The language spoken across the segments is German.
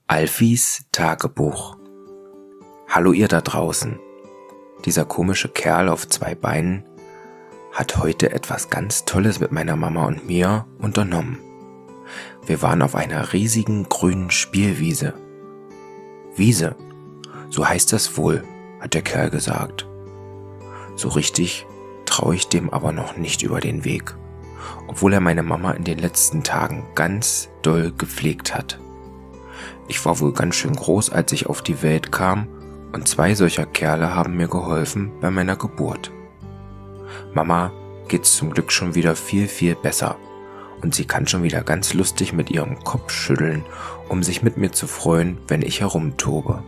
Alfis Tagebuch. Hallo ihr da draußen. Dieser komische Kerl auf 2 Beinen hat heute etwas ganz Tolles mit meiner Mama und mir unternommen. Wir waren auf einer riesigen grünen Spielwiese. Wiese, so heißt das wohl, hat der Kerl gesagt. So richtig traue ich dem aber noch nicht über den Weg, obwohl er meine Mama in den letzten Tagen ganz doll gepflegt hat. Ich war wohl ganz schön groß, als ich auf die Welt kam, und 2 solcher Kerle haben mir geholfen bei meiner Geburt. Mama geht's zum Glück schon wieder viel, viel besser, und sie kann schon wieder ganz lustig mit ihrem Kopf schütteln, um sich mit mir zu freuen, wenn ich herumtobe.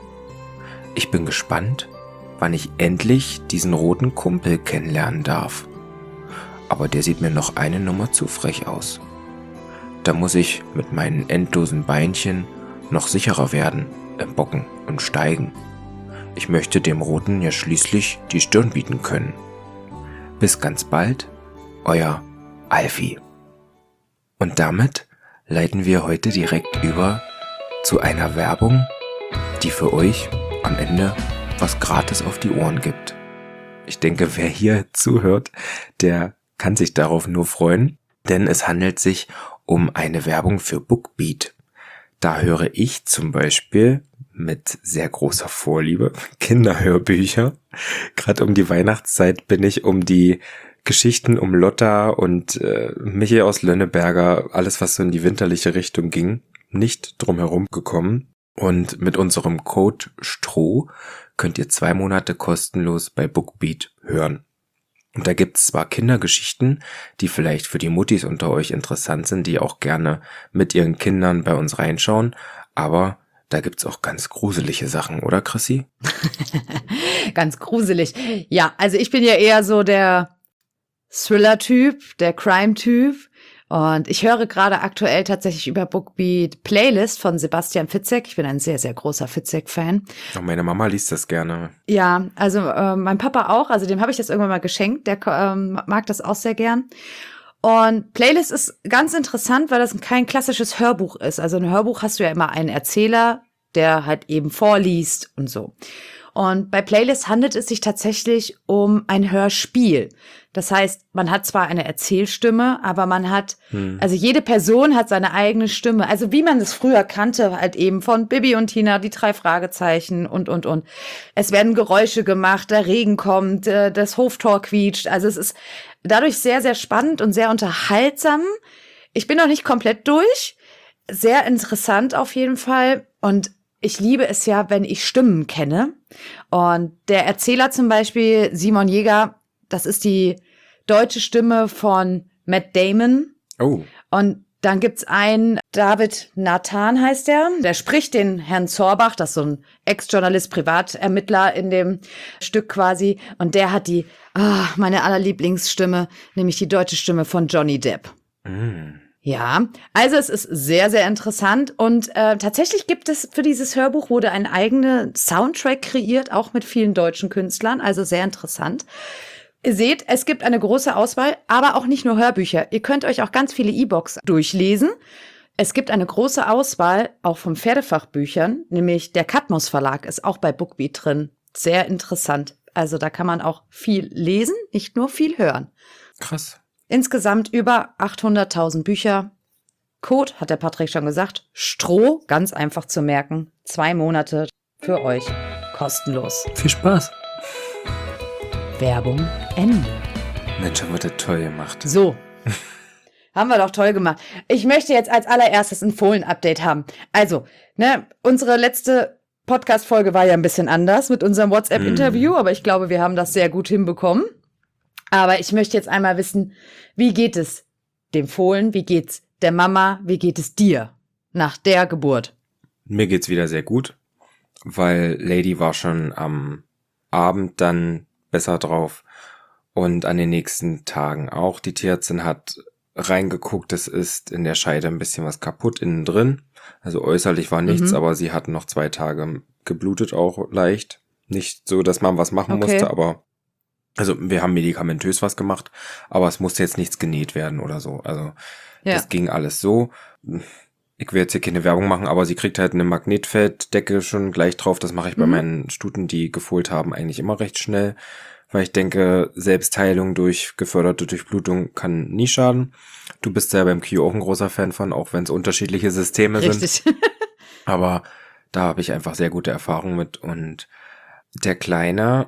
Ich bin gespannt, wann ich endlich diesen roten Kumpel kennenlernen darf. Aber der sieht mir noch eine Nummer zu frech aus. Da muss ich mit meinen endlosen Beinchen noch sicherer werden im Bocken und Steigen. Ich möchte dem Roten ja schließlich die Stirn bieten können. Bis ganz bald, euer Alfie. Und damit leiten wir heute direkt über zu einer Werbung, die für euch am Ende was gratis auf die Ohren gibt. Ich denke, wer hier zuhört, der kann sich darauf nur freuen, denn es handelt sich um eine Werbung für Bookbeat. Da höre ich zum Beispiel mit sehr großer Vorliebe Kinderhörbücher. Gerade um die Weihnachtszeit bin ich um die Geschichten um Lotta und Michi aus Lönneberger, alles was so in die winterliche Richtung ging, nicht drumherum gekommen. Und mit unserem Code STROH könnt ihr 2 Monate kostenlos bei Bookbeat hören. Und da gibt's zwar Kindergeschichten, die vielleicht für die Muttis unter euch interessant sind, die auch gerne mit ihren Kindern bei uns reinschauen, aber da gibt's auch ganz gruselige Sachen, oder Chrissy? Ganz gruselig. Ja, also ich bin ja eher so der Thriller-Typ, der Crime-Typ. Und ich höre gerade aktuell tatsächlich über Bookbeat Playlist von Sebastian Fitzek. Ich bin ein sehr, sehr großer Fitzek-Fan. Auch meine Mama liest das gerne. Ja, also mein Papa auch. Also dem habe ich das irgendwann mal geschenkt. Der mag das auch sehr gern. Und Playlist ist ganz interessant, weil das kein klassisches Hörbuch ist. Also ein Hörbuch hast du ja immer einen Erzähler, der halt eben vorliest und so. Und bei Playlist handelt es sich tatsächlich um ein Hörspiel. Das heißt, man hat zwar eine Erzählstimme, aber man hat, also jede Person hat seine eigene Stimme. Also wie man es früher kannte, halt eben von Bibi und Tina, die 3 Fragezeichen und. Es werden Geräusche gemacht, der Regen kommt, das Hoftor quietscht. Also es ist dadurch sehr, sehr spannend und sehr unterhaltsam. Ich bin noch nicht komplett durch. Sehr interessant auf jeden Fall. Und ich liebe es ja, wenn ich Stimmen kenne. Und der Erzähler zum Beispiel, Simon Jäger, das ist die deutsche Stimme von Matt Damon. Oh. Und dann gibt's einen, David Nathan heißt der spricht den Herrn Zorbach, das ist so ein Ex-Journalist, Privatermittler in dem Stück quasi. Und der hat die, meine allerlieblingsstimme, nämlich die deutsche Stimme von Johnny Depp. Ja, also es ist sehr, sehr interessant und tatsächlich gibt es für dieses Hörbuch wurde ein eigener Soundtrack kreiert, auch mit vielen deutschen Künstlern, also sehr interessant. Ihr seht, es gibt eine große Auswahl, aber auch nicht nur Hörbücher. Ihr könnt euch auch ganz viele E-Books durchlesen. Es gibt eine große Auswahl auch von Pferdefachbüchern, nämlich der Katmos Verlag ist auch bei Bookbeat drin. Sehr interessant. Also da kann man auch viel lesen, nicht nur viel hören. Krass. Insgesamt über 800.000 Bücher. Code, hat der Patrick schon gesagt, Stroh, ganz einfach zu merken. 2 Monate für euch kostenlos. Viel Spaß. Werbung Ende. Mensch, haben wir das toll gemacht. So, haben wir doch toll gemacht. Ich möchte jetzt als allererstes ein Fohlen-Update haben. Also, unsere letzte Podcast-Folge war ja ein bisschen anders mit unserem WhatsApp-Interview, aber ich glaube, wir haben das sehr gut hinbekommen. Aber ich möchte jetzt einmal wissen, wie geht es dem Fohlen, wie geht's der Mama, wie geht es dir nach der Geburt? Mir geht's wieder sehr gut, weil Lady war schon am Abend dann besser drauf und an den nächsten Tagen auch. Die Tierärztin hat reingeguckt, es ist in der Scheide ein bisschen was kaputt innen drin. Also äußerlich war nichts, aber sie hat noch 2 Tage geblutet, auch leicht. Nicht so, dass man was machen musste, aber also wir haben medikamentös was gemacht, aber es musste jetzt nichts genäht werden oder so. Also das ging alles so. ich will jetzt hier keine Werbung machen, aber sie kriegt halt eine Magnetfelddecke schon gleich drauf. Das mache ich bei meinen Stuten, die gefohlt haben, eigentlich immer recht schnell, weil ich denke, Selbstheilung durch geförderte Durchblutung kann nie schaden. Du bist ja beim Q auch ein großer Fan von, auch wenn es unterschiedliche Systeme sind. Richtig. Aber da habe ich einfach sehr gute Erfahrungen mit. Und der Kleine,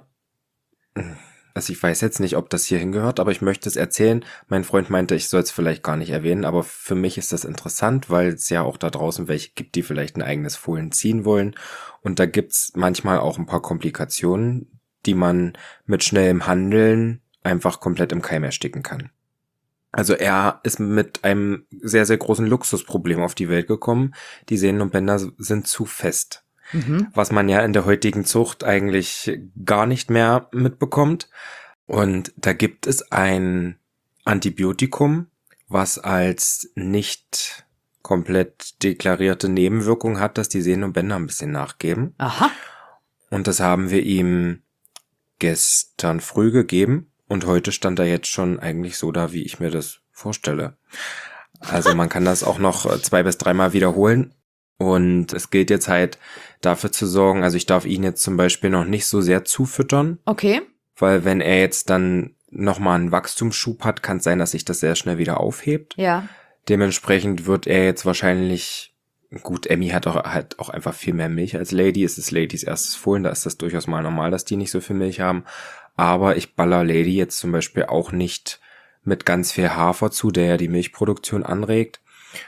also ich weiß jetzt nicht, ob das hier hingehört, aber ich möchte es erzählen. Mein Freund meinte, ich soll es vielleicht gar nicht erwähnen, aber für mich ist das interessant, weil es ja auch da draußen welche gibt, die vielleicht ein eigenes Fohlen ziehen wollen. Und da gibt's manchmal auch ein paar Komplikationen, die man mit schnellem Handeln einfach komplett im Keim ersticken kann. Also er ist mit einem sehr, sehr großen Luxusproblem auf die Welt gekommen. Die Sehnen und Bänder sind zu fest. Was man ja in der heutigen Zucht eigentlich gar nicht mehr mitbekommt. Und da gibt es ein Antibiotikum, was als nicht komplett deklarierte Nebenwirkung hat, dass die Sehnen und Bänder ein bisschen nachgeben. Aha. Und das haben wir ihm gestern früh gegeben. Und heute stand er jetzt schon eigentlich so da, wie ich mir das vorstelle. Also man kann das auch noch 2 bis 3 Mal wiederholen. Und es gilt jetzt halt dafür zu sorgen, also ich darf ihn jetzt zum Beispiel noch nicht so sehr zufüttern. Okay. Weil wenn er jetzt dann nochmal einen Wachstumsschub hat, kann es sein, dass sich das sehr schnell wieder aufhebt. Ja. Dementsprechend wird er jetzt wahrscheinlich, gut, Emmy hat auch einfach viel mehr Milch als Lady. Es ist Ladys erstes Fohlen, da ist das durchaus mal normal, dass die nicht so viel Milch haben. Aber ich baller Lady jetzt zum Beispiel auch nicht mit ganz viel Hafer zu, der ja die Milchproduktion anregt,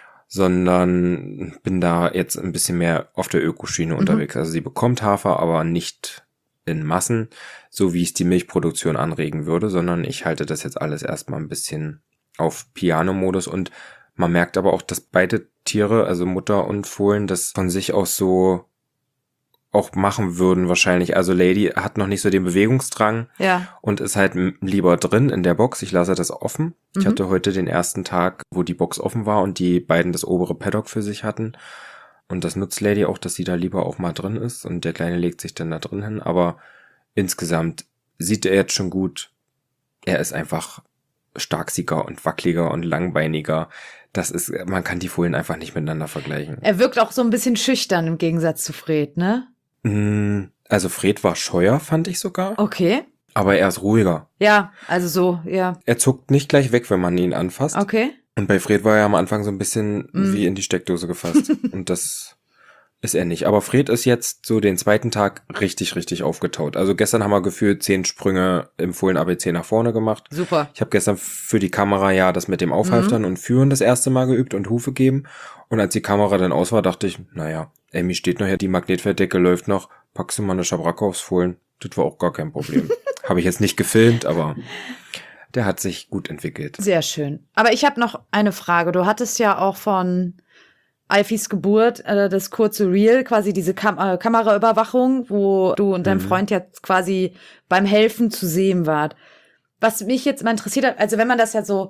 sondern bin da jetzt ein bisschen mehr auf der Ökoschiene unterwegs. Also sie bekommt Hafer, aber nicht in Massen, so wie es die Milchproduktion anregen würde, sondern ich halte das jetzt alles erstmal ein bisschen auf Piano-Modus und man merkt aber auch, dass beide Tiere, also Mutter und Fohlen, das von sich aus so auch machen würden wahrscheinlich. Also Lady hat noch nicht so den Bewegungsdrang und ist halt lieber drin in der Box. Ich lasse das offen. Ich hatte heute den ersten Tag, wo die Box offen war und die beiden das obere Paddock für sich hatten. Und das nutzt Lady auch, dass sie da lieber auch mal drin ist und der Kleine legt sich dann da drin hin. Aber insgesamt sieht er jetzt schon gut. Er ist einfach starksiger und wackeliger und langbeiniger. Das ist, man kann die Fohlen einfach nicht miteinander vergleichen. Er wirkt auch so ein bisschen schüchtern im Gegensatz zu Fred, ne? Also Fred war scheuer, fand ich sogar. Okay. Aber er ist ruhiger. Ja, also so, ja. Er zuckt nicht gleich weg, wenn man ihn anfasst. Okay. Und bei Fred war er am Anfang so ein bisschen wie in die Steckdose gefasst. Und das ist er nicht. Aber Fred ist jetzt so den zweiten Tag richtig, richtig aufgetaut. Also gestern haben wir gefühlt 10 Sprünge im Fohlen-ABC nach vorne gemacht. Super. Ich habe gestern für die Kamera ja das mit dem Aufhalftern und Führen das erste Mal geübt und Hufe geben. Und als die Kamera dann aus war, dachte ich, naja, Emmy steht noch hier, die Magnetfelddecke läuft noch, packst du mal eine Schabracke aufs Fohlen. Das war auch gar kein Problem. Habe ich jetzt nicht gefilmt, aber der hat sich gut entwickelt. Sehr schön. Aber ich habe noch eine Frage. Du hattest ja auch von Alfies Geburt das kurze Reel, quasi diese Kameraüberwachung, wo du und dein Freund ja quasi beim Helfen zu sehen wart. Was mich jetzt mal interessiert hat, also wenn man das ja so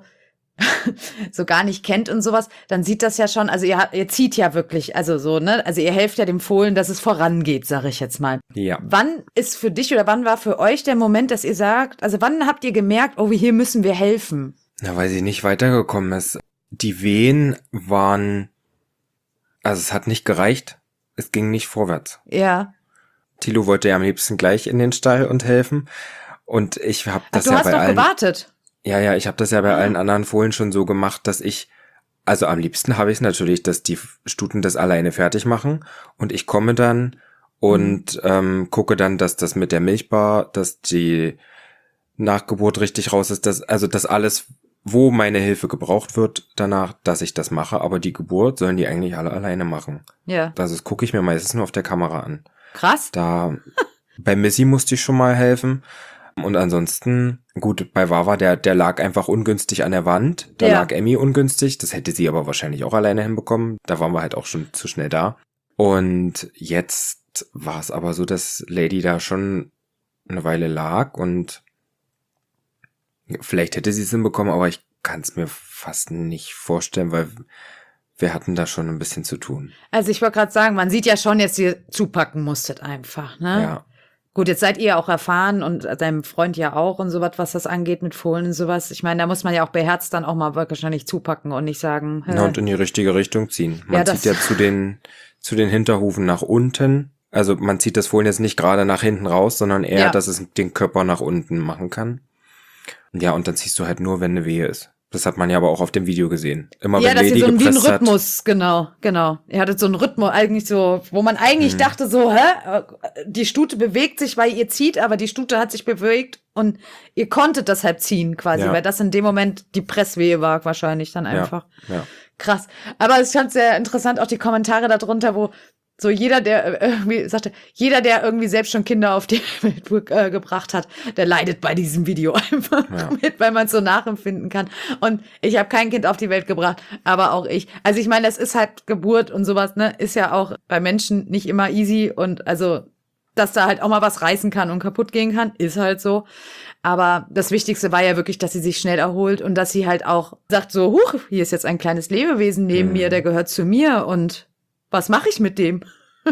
gar nicht kennt und sowas, dann sieht das ja schon, also ihr zieht ja wirklich, also so, ne? Also ihr helft ja dem Fohlen, dass es vorangeht, sag ich jetzt mal. Ja. Wann ist für dich oder wann war für euch der Moment, dass ihr sagt, also wann habt ihr gemerkt, oh, hier müssen wir helfen? Na, weil sie nicht weitergekommen ist. Die Wehen waren, also es hat nicht gereicht, es ging nicht vorwärts. Ja. Thilo wollte ja am liebsten gleich in den Stall und helfen und ich habe das du ja hast bei noch allen... gewartet. Ja, ich habe das ja bei allen anderen Fohlen schon so gemacht, dass ich, also am liebsten habe ich es natürlich, dass die Stuten das alleine fertig machen und ich komme dann und gucke dann, dass das mit der Milchbar, dass die Nachgeburt richtig raus ist, dass alles, wo meine Hilfe gebraucht wird, danach, dass ich das mache, aber die Geburt sollen die eigentlich alle alleine machen. Ja. Das gucke ich mir meistens nur auf der Kamera an. Krass. Da bei Missy musste ich schon mal helfen. Und ansonsten, gut, bei Wawa, der lag einfach ungünstig an der Wand. Da lag Emmy ungünstig. Das hätte sie aber wahrscheinlich auch alleine hinbekommen. Da waren wir halt auch schon zu schnell da. Und jetzt war es aber so, dass Lady da schon eine Weile lag und vielleicht hätte sie es hinbekommen, aber ich kann es mir fast nicht vorstellen, weil wir hatten da schon ein bisschen zu tun. Also ich wollte gerade sagen, man sieht ja schon, dass ihr zupacken musstet einfach, ne? Ja. Gut, jetzt seid ihr auch erfahren und deinem Freund ja auch und sowas, was das angeht mit Fohlen und sowas. Ich meine, da muss man ja auch beherzt dann auch mal wahrscheinlich zupacken und nicht sagen, Na, und in die richtige Richtung ziehen. Man Ja, zieht ja zu den Hinterhufen nach unten. Also man zieht das Fohlen jetzt nicht gerade nach hinten raus, sondern eher, Ja. dass es den Körper nach unten machen kann. Ja, und dann ziehst du halt nur, wenn eine Wehe ist. Das hat man ja aber auch auf dem Video gesehen. Immer Ja, wenn dass Lady ihr so wie ein gepresst hat. Rhythmus, genau. Ihr hattet so einen Rhythmus eigentlich so, wo man eigentlich dachte so, die Stute bewegt sich, weil ihr zieht, aber die Stute hat sich bewegt und ihr konntet deshalb ziehen quasi, Ja. weil das in dem Moment die Presswehe war wahrscheinlich dann einfach. Ja. Krass. Aber es fand sehr interessant, auch die Kommentare darunter, wo so jeder, der irgendwie sagte, jeder, der irgendwie selbst schon Kinder auf die Welt gebracht hat, der leidet bei diesem Video einfach mit, weil man es so nachempfinden kann. Und ich habe kein Kind auf die Welt gebracht, aber auch ich. Also ich meine, das ist halt Geburt und sowas, ne, ist ja auch bei Menschen nicht immer easy und also, dass da halt auch mal was reißen kann und kaputt gehen kann, ist halt so. Aber das Wichtigste war ja wirklich, dass sie sich schnell erholt und dass sie halt auch sagt so, huch, hier ist jetzt ein kleines Lebewesen neben mir, der gehört zu mir und was mache ich mit dem?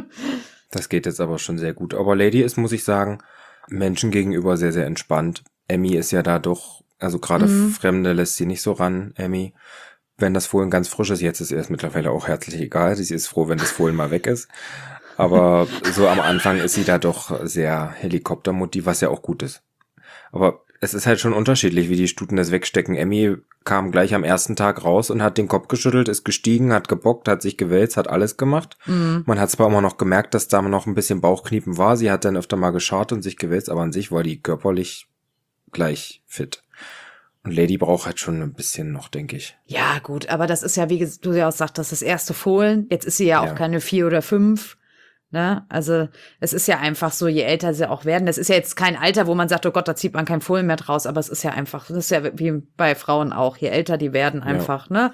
Das geht jetzt aber schon sehr gut. Aber Lady ist, muss ich sagen, Menschen gegenüber sehr, sehr entspannt. Emmy ist ja da doch, also gerade Fremde lässt sie nicht so ran, Emmy. Wenn das Fohlen ganz frisch ist, jetzt ist ihr es mittlerweile auch herzlich egal. Sie ist froh, wenn das Fohlen mal weg ist. Aber so am Anfang ist sie da doch sehr Helikoptermutti, was ja auch gut ist. Aber es ist halt schon unterschiedlich, wie die Stuten das wegstecken. Emmy kam gleich am ersten Tag raus und hat den Kopf geschüttelt, ist gestiegen, hat gebockt, hat sich gewälzt, hat alles gemacht. Man hat zwar immer noch gemerkt, dass da noch ein bisschen Bauchkniepen war. Sie hat dann öfter mal geschart und sich gewälzt, aber an sich war die körperlich gleich fit. Und Lady braucht halt schon ein bisschen noch, denke ich. Ja, gut, aber das ist ja, wie du ja auch sagtest, das erste Fohlen. Jetzt ist sie ja auch keine 4 oder 5. Ne? Also es ist ja einfach so, je älter sie auch werden, das ist ja jetzt kein Alter, wo man sagt, oh Gott, da zieht man kein Fohlen mehr draus, aber es ist ja einfach, das ist ja wie bei Frauen auch, je älter die werden einfach, ne?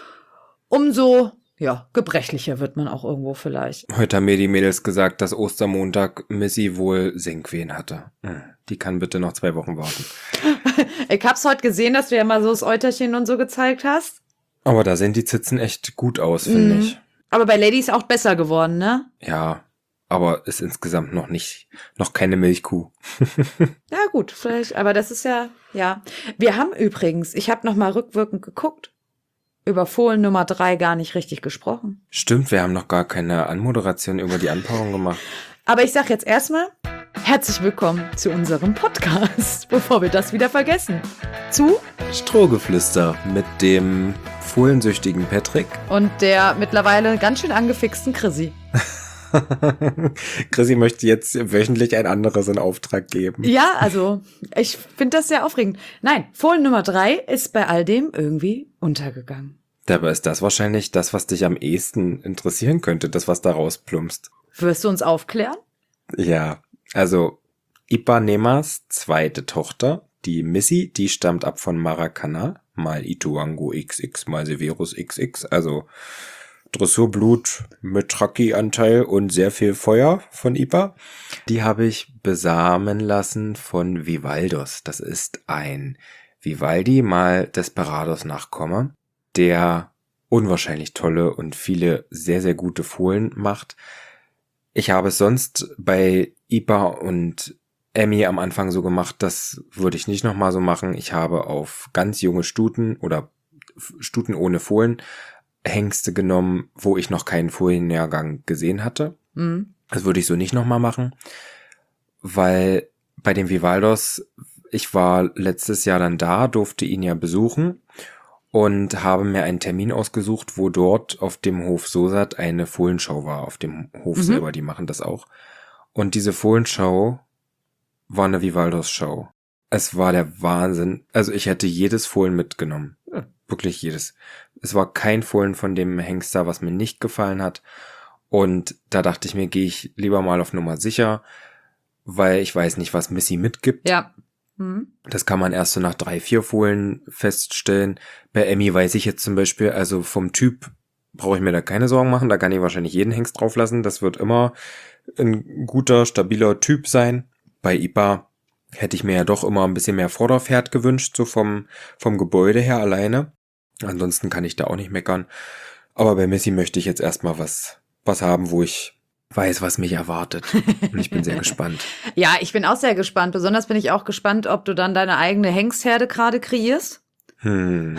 Umso, gebrechlicher wird man auch irgendwo vielleicht. Heute haben mir die Mädels gesagt, dass Ostermontag Missy wohl Senkwehen hatte. Die kann bitte noch 2 Wochen warten. Ich hab's heute gesehen, dass du ja mal so das Äuterchen und so gezeigt hast. Aber da sehen die Zitzen echt gut aus, finde ich. Aber bei Lady ist auch besser geworden, ne? Ja, aber ist insgesamt noch keine Milchkuh. Ja, gut, vielleicht, aber das ist ja. Wir haben übrigens, ich habe noch mal rückwirkend geguckt, über Fohlen Nummer 3 gar nicht richtig gesprochen. Stimmt, wir haben noch gar keine Anmoderation über die Anpaarung gemacht. Aber ich sag jetzt erstmal, herzlich willkommen zu unserem Podcast, bevor wir das wieder vergessen. Zu Strohgeflüster mit dem fohlensüchtigen Patrick. und der mittlerweile ganz schön angefixten Chrissy. Chrissy möchte jetzt wöchentlich ein anderes in Auftrag geben. Ja, also, ich finde das sehr aufregend. Nein, Fohlen Nummer 3 ist bei all dem irgendwie untergegangen. Dabei ist das wahrscheinlich das, was dich am ehesten interessieren könnte, das, was da rausplumpst. Wirst du uns aufklären? Ja, also Ipanemas zweite Tochter, die Missy, die stammt ab von Maracana, mal Ituango XX, mal Severus XX, also Dressurblut mit Traki-Anteil und sehr viel Feuer von Ipa. Die habe ich besamen lassen von Vivaldos. Das ist ein Vivaldi mal Desperados-Nachkomme, der unwahrscheinlich tolle und viele sehr, sehr gute Fohlen macht. Ich habe es sonst bei Ipa und Emmy am Anfang so gemacht, das würde ich nicht nochmal so machen. Ich habe auf ganz junge Stuten oder Stuten ohne Fohlen Hengste genommen, wo ich noch keinen Fohlenjahrgang gesehen hatte. Das würde ich so nicht nochmal machen, weil bei dem Vivaldos, ich war letztes Jahr dann da, durfte ihn ja besuchen und habe mir einen Termin ausgesucht, wo dort auf dem Hof Sosat eine Fohlenschau war, auf dem Hof selber, die machen das auch. Und diese Fohlenschau war eine Vivaldos-Show. Es war der Wahnsinn. Also ich hätte jedes Fohlen mitgenommen. Wirklich jedes. Es war kein Fohlen von dem Hengster, was mir nicht gefallen hat. Und da dachte ich mir, gehe ich lieber mal auf Nummer sicher, weil ich weiß nicht, was Missy mitgibt. Ja. Das kann man erst so nach 3, 4 Fohlen feststellen. Bei Emmy weiß ich jetzt zum Beispiel, also vom Typ brauche ich mir da keine Sorgen machen. Da kann ich wahrscheinlich jeden Hengst drauf lassen. Das wird immer ein guter, stabiler Typ sein. Bei Ipa hätte ich mir ja doch immer ein bisschen mehr Vorderpferd gewünscht, so vom Gebäude her alleine. Ansonsten kann ich da auch nicht meckern. Aber bei Missy möchte ich jetzt erstmal was haben, wo ich weiß, was mich erwartet. Und ich bin sehr gespannt. Ja, ich bin auch sehr gespannt. Besonders bin ich auch gespannt, ob du dann deine eigene Hengstherde gerade kreierst. Mein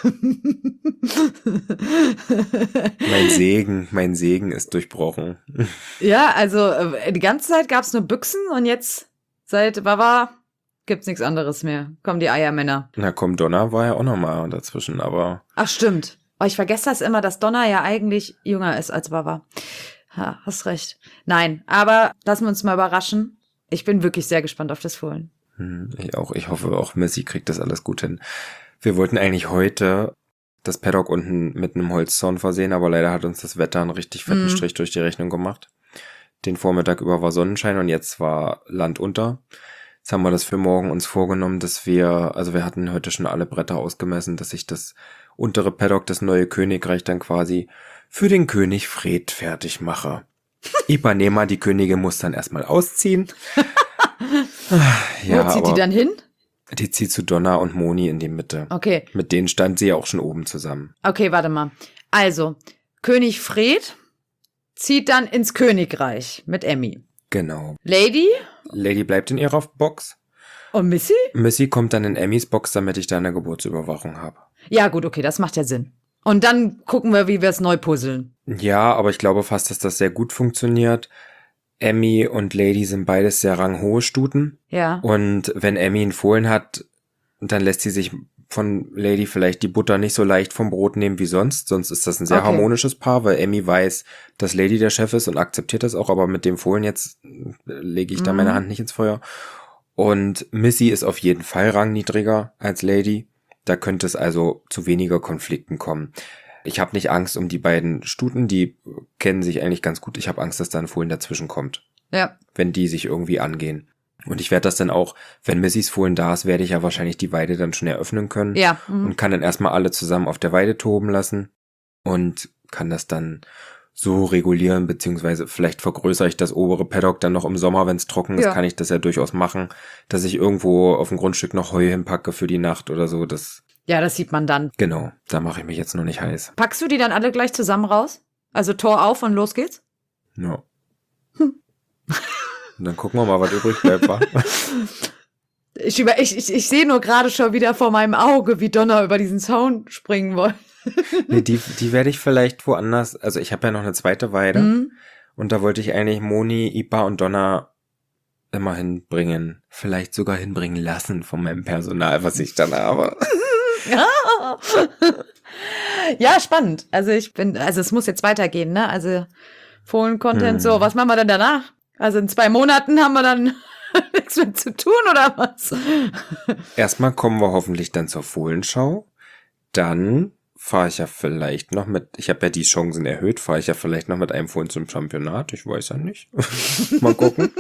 Segen ist durchbrochen. Ja, also die ganze Zeit gab's nur Büchsen und jetzt seit Wawa gibt's nichts anderes mehr. Kommen die Eiermänner. Na komm, Donner war ja auch nochmal dazwischen, aber... Ach, stimmt. Oh, ich vergesse das immer, dass Donner ja eigentlich jünger ist als Wawa. Ja, hast recht. Nein, aber lassen wir uns mal überraschen. Ich bin wirklich sehr gespannt auf das Fohlen. Ich auch. Ich hoffe auch, Missy kriegt das alles gut hin. Wir wollten eigentlich heute das Paddock unten mit einem Holzzaun versehen, aber leider hat uns das Wetter einen richtig fetten Strich durch die Rechnung gemacht. Den Vormittag über war Sonnenschein und jetzt war Land unter. Jetzt haben wir das für morgen uns vorgenommen, dass wir hatten heute schon alle Bretter ausgemessen, dass ich das untere Paddock, das neue Königreich dann quasi für den König Fred fertig mache. Ipanema, die Königin, muss dann erstmal ausziehen. Ja, wo zieht die dann hin? Die zieht zu Donna und Moni in die Mitte. Okay. Mit denen stand sie ja auch schon oben zusammen. Okay, warte mal. Also, König Fred zieht dann ins Königreich mit Emmy. Genau. Lady bleibt in ihrer Box. und Missy? Missy kommt dann in Emmys Box, damit ich da eine Geburtsüberwachung habe. Ja, gut, okay, das macht ja Sinn. Und dann gucken wir, wie wir es neu puzzeln. Ja, aber ich glaube fast, dass das sehr gut funktioniert. Emmy und Lady sind beides sehr ranghohe Stuten. Ja. Und wenn Emmy einen Fohlen hat, dann lässt sie sich von Lady vielleicht die Butter nicht so leicht vom Brot nehmen wie sonst. Sonst ist das ein sehr harmonisches Paar, weil Emmy weiß, dass Lady der Chef ist und akzeptiert das auch. Aber mit dem Fohlen jetzt lege ich da meine Hand nicht ins Feuer. Und Missy ist auf jeden Fall rangniedriger als Lady. Da könnte es also zu weniger Konflikten kommen. Ich habe nicht Angst um die beiden Stuten, die kennen sich eigentlich ganz gut. Ich habe Angst, dass da ein Fohlen dazwischen kommt. Ja. Wenn die sich irgendwie angehen. Und ich werde das dann auch, wenn Missys Fohlen da ist, werde ich ja wahrscheinlich die Weide dann schon eröffnen können. Ja. Und kann dann erstmal alle zusammen auf der Weide toben lassen. Und kann das dann so regulieren, beziehungsweise vielleicht vergrößere ich das obere Paddock dann noch im Sommer, wenn es trocken ist, kann ich das ja durchaus machen, dass ich irgendwo auf dem Grundstück noch Heu hinpacke für die Nacht oder so. Das sieht man dann. Genau, da mache ich mich jetzt noch nicht heiß. Packst du die dann alle gleich zusammen raus? Also Tor auf und los geht's? Ja. Und dann gucken wir mal, was übrig bleibt, wa? Ich sehe nur gerade schon wieder vor meinem Auge, wie Donna über diesen Zaun springen wollte. Nee, die werde ich vielleicht woanders, also ich habe ja noch eine zweite Weide und da wollte ich eigentlich Moni, Ipa und Donna immer hinbringen. Vielleicht sogar hinbringen lassen von meinem Personal, was ich dann habe. Ja, spannend. Also es muss jetzt weitergehen, ne? Also Fohlen-Content, so, was machen wir denn danach? Also in 2 Monaten haben wir dann nichts mehr zu tun, oder was? Erstmal kommen wir hoffentlich dann zur Fohlenschau. Dann fahre ich ja vielleicht noch ich habe ja die Chancen erhöht, fahre ich ja vielleicht noch mit einem Fohlen zum Championat. Ich weiß ja nicht. Mal gucken.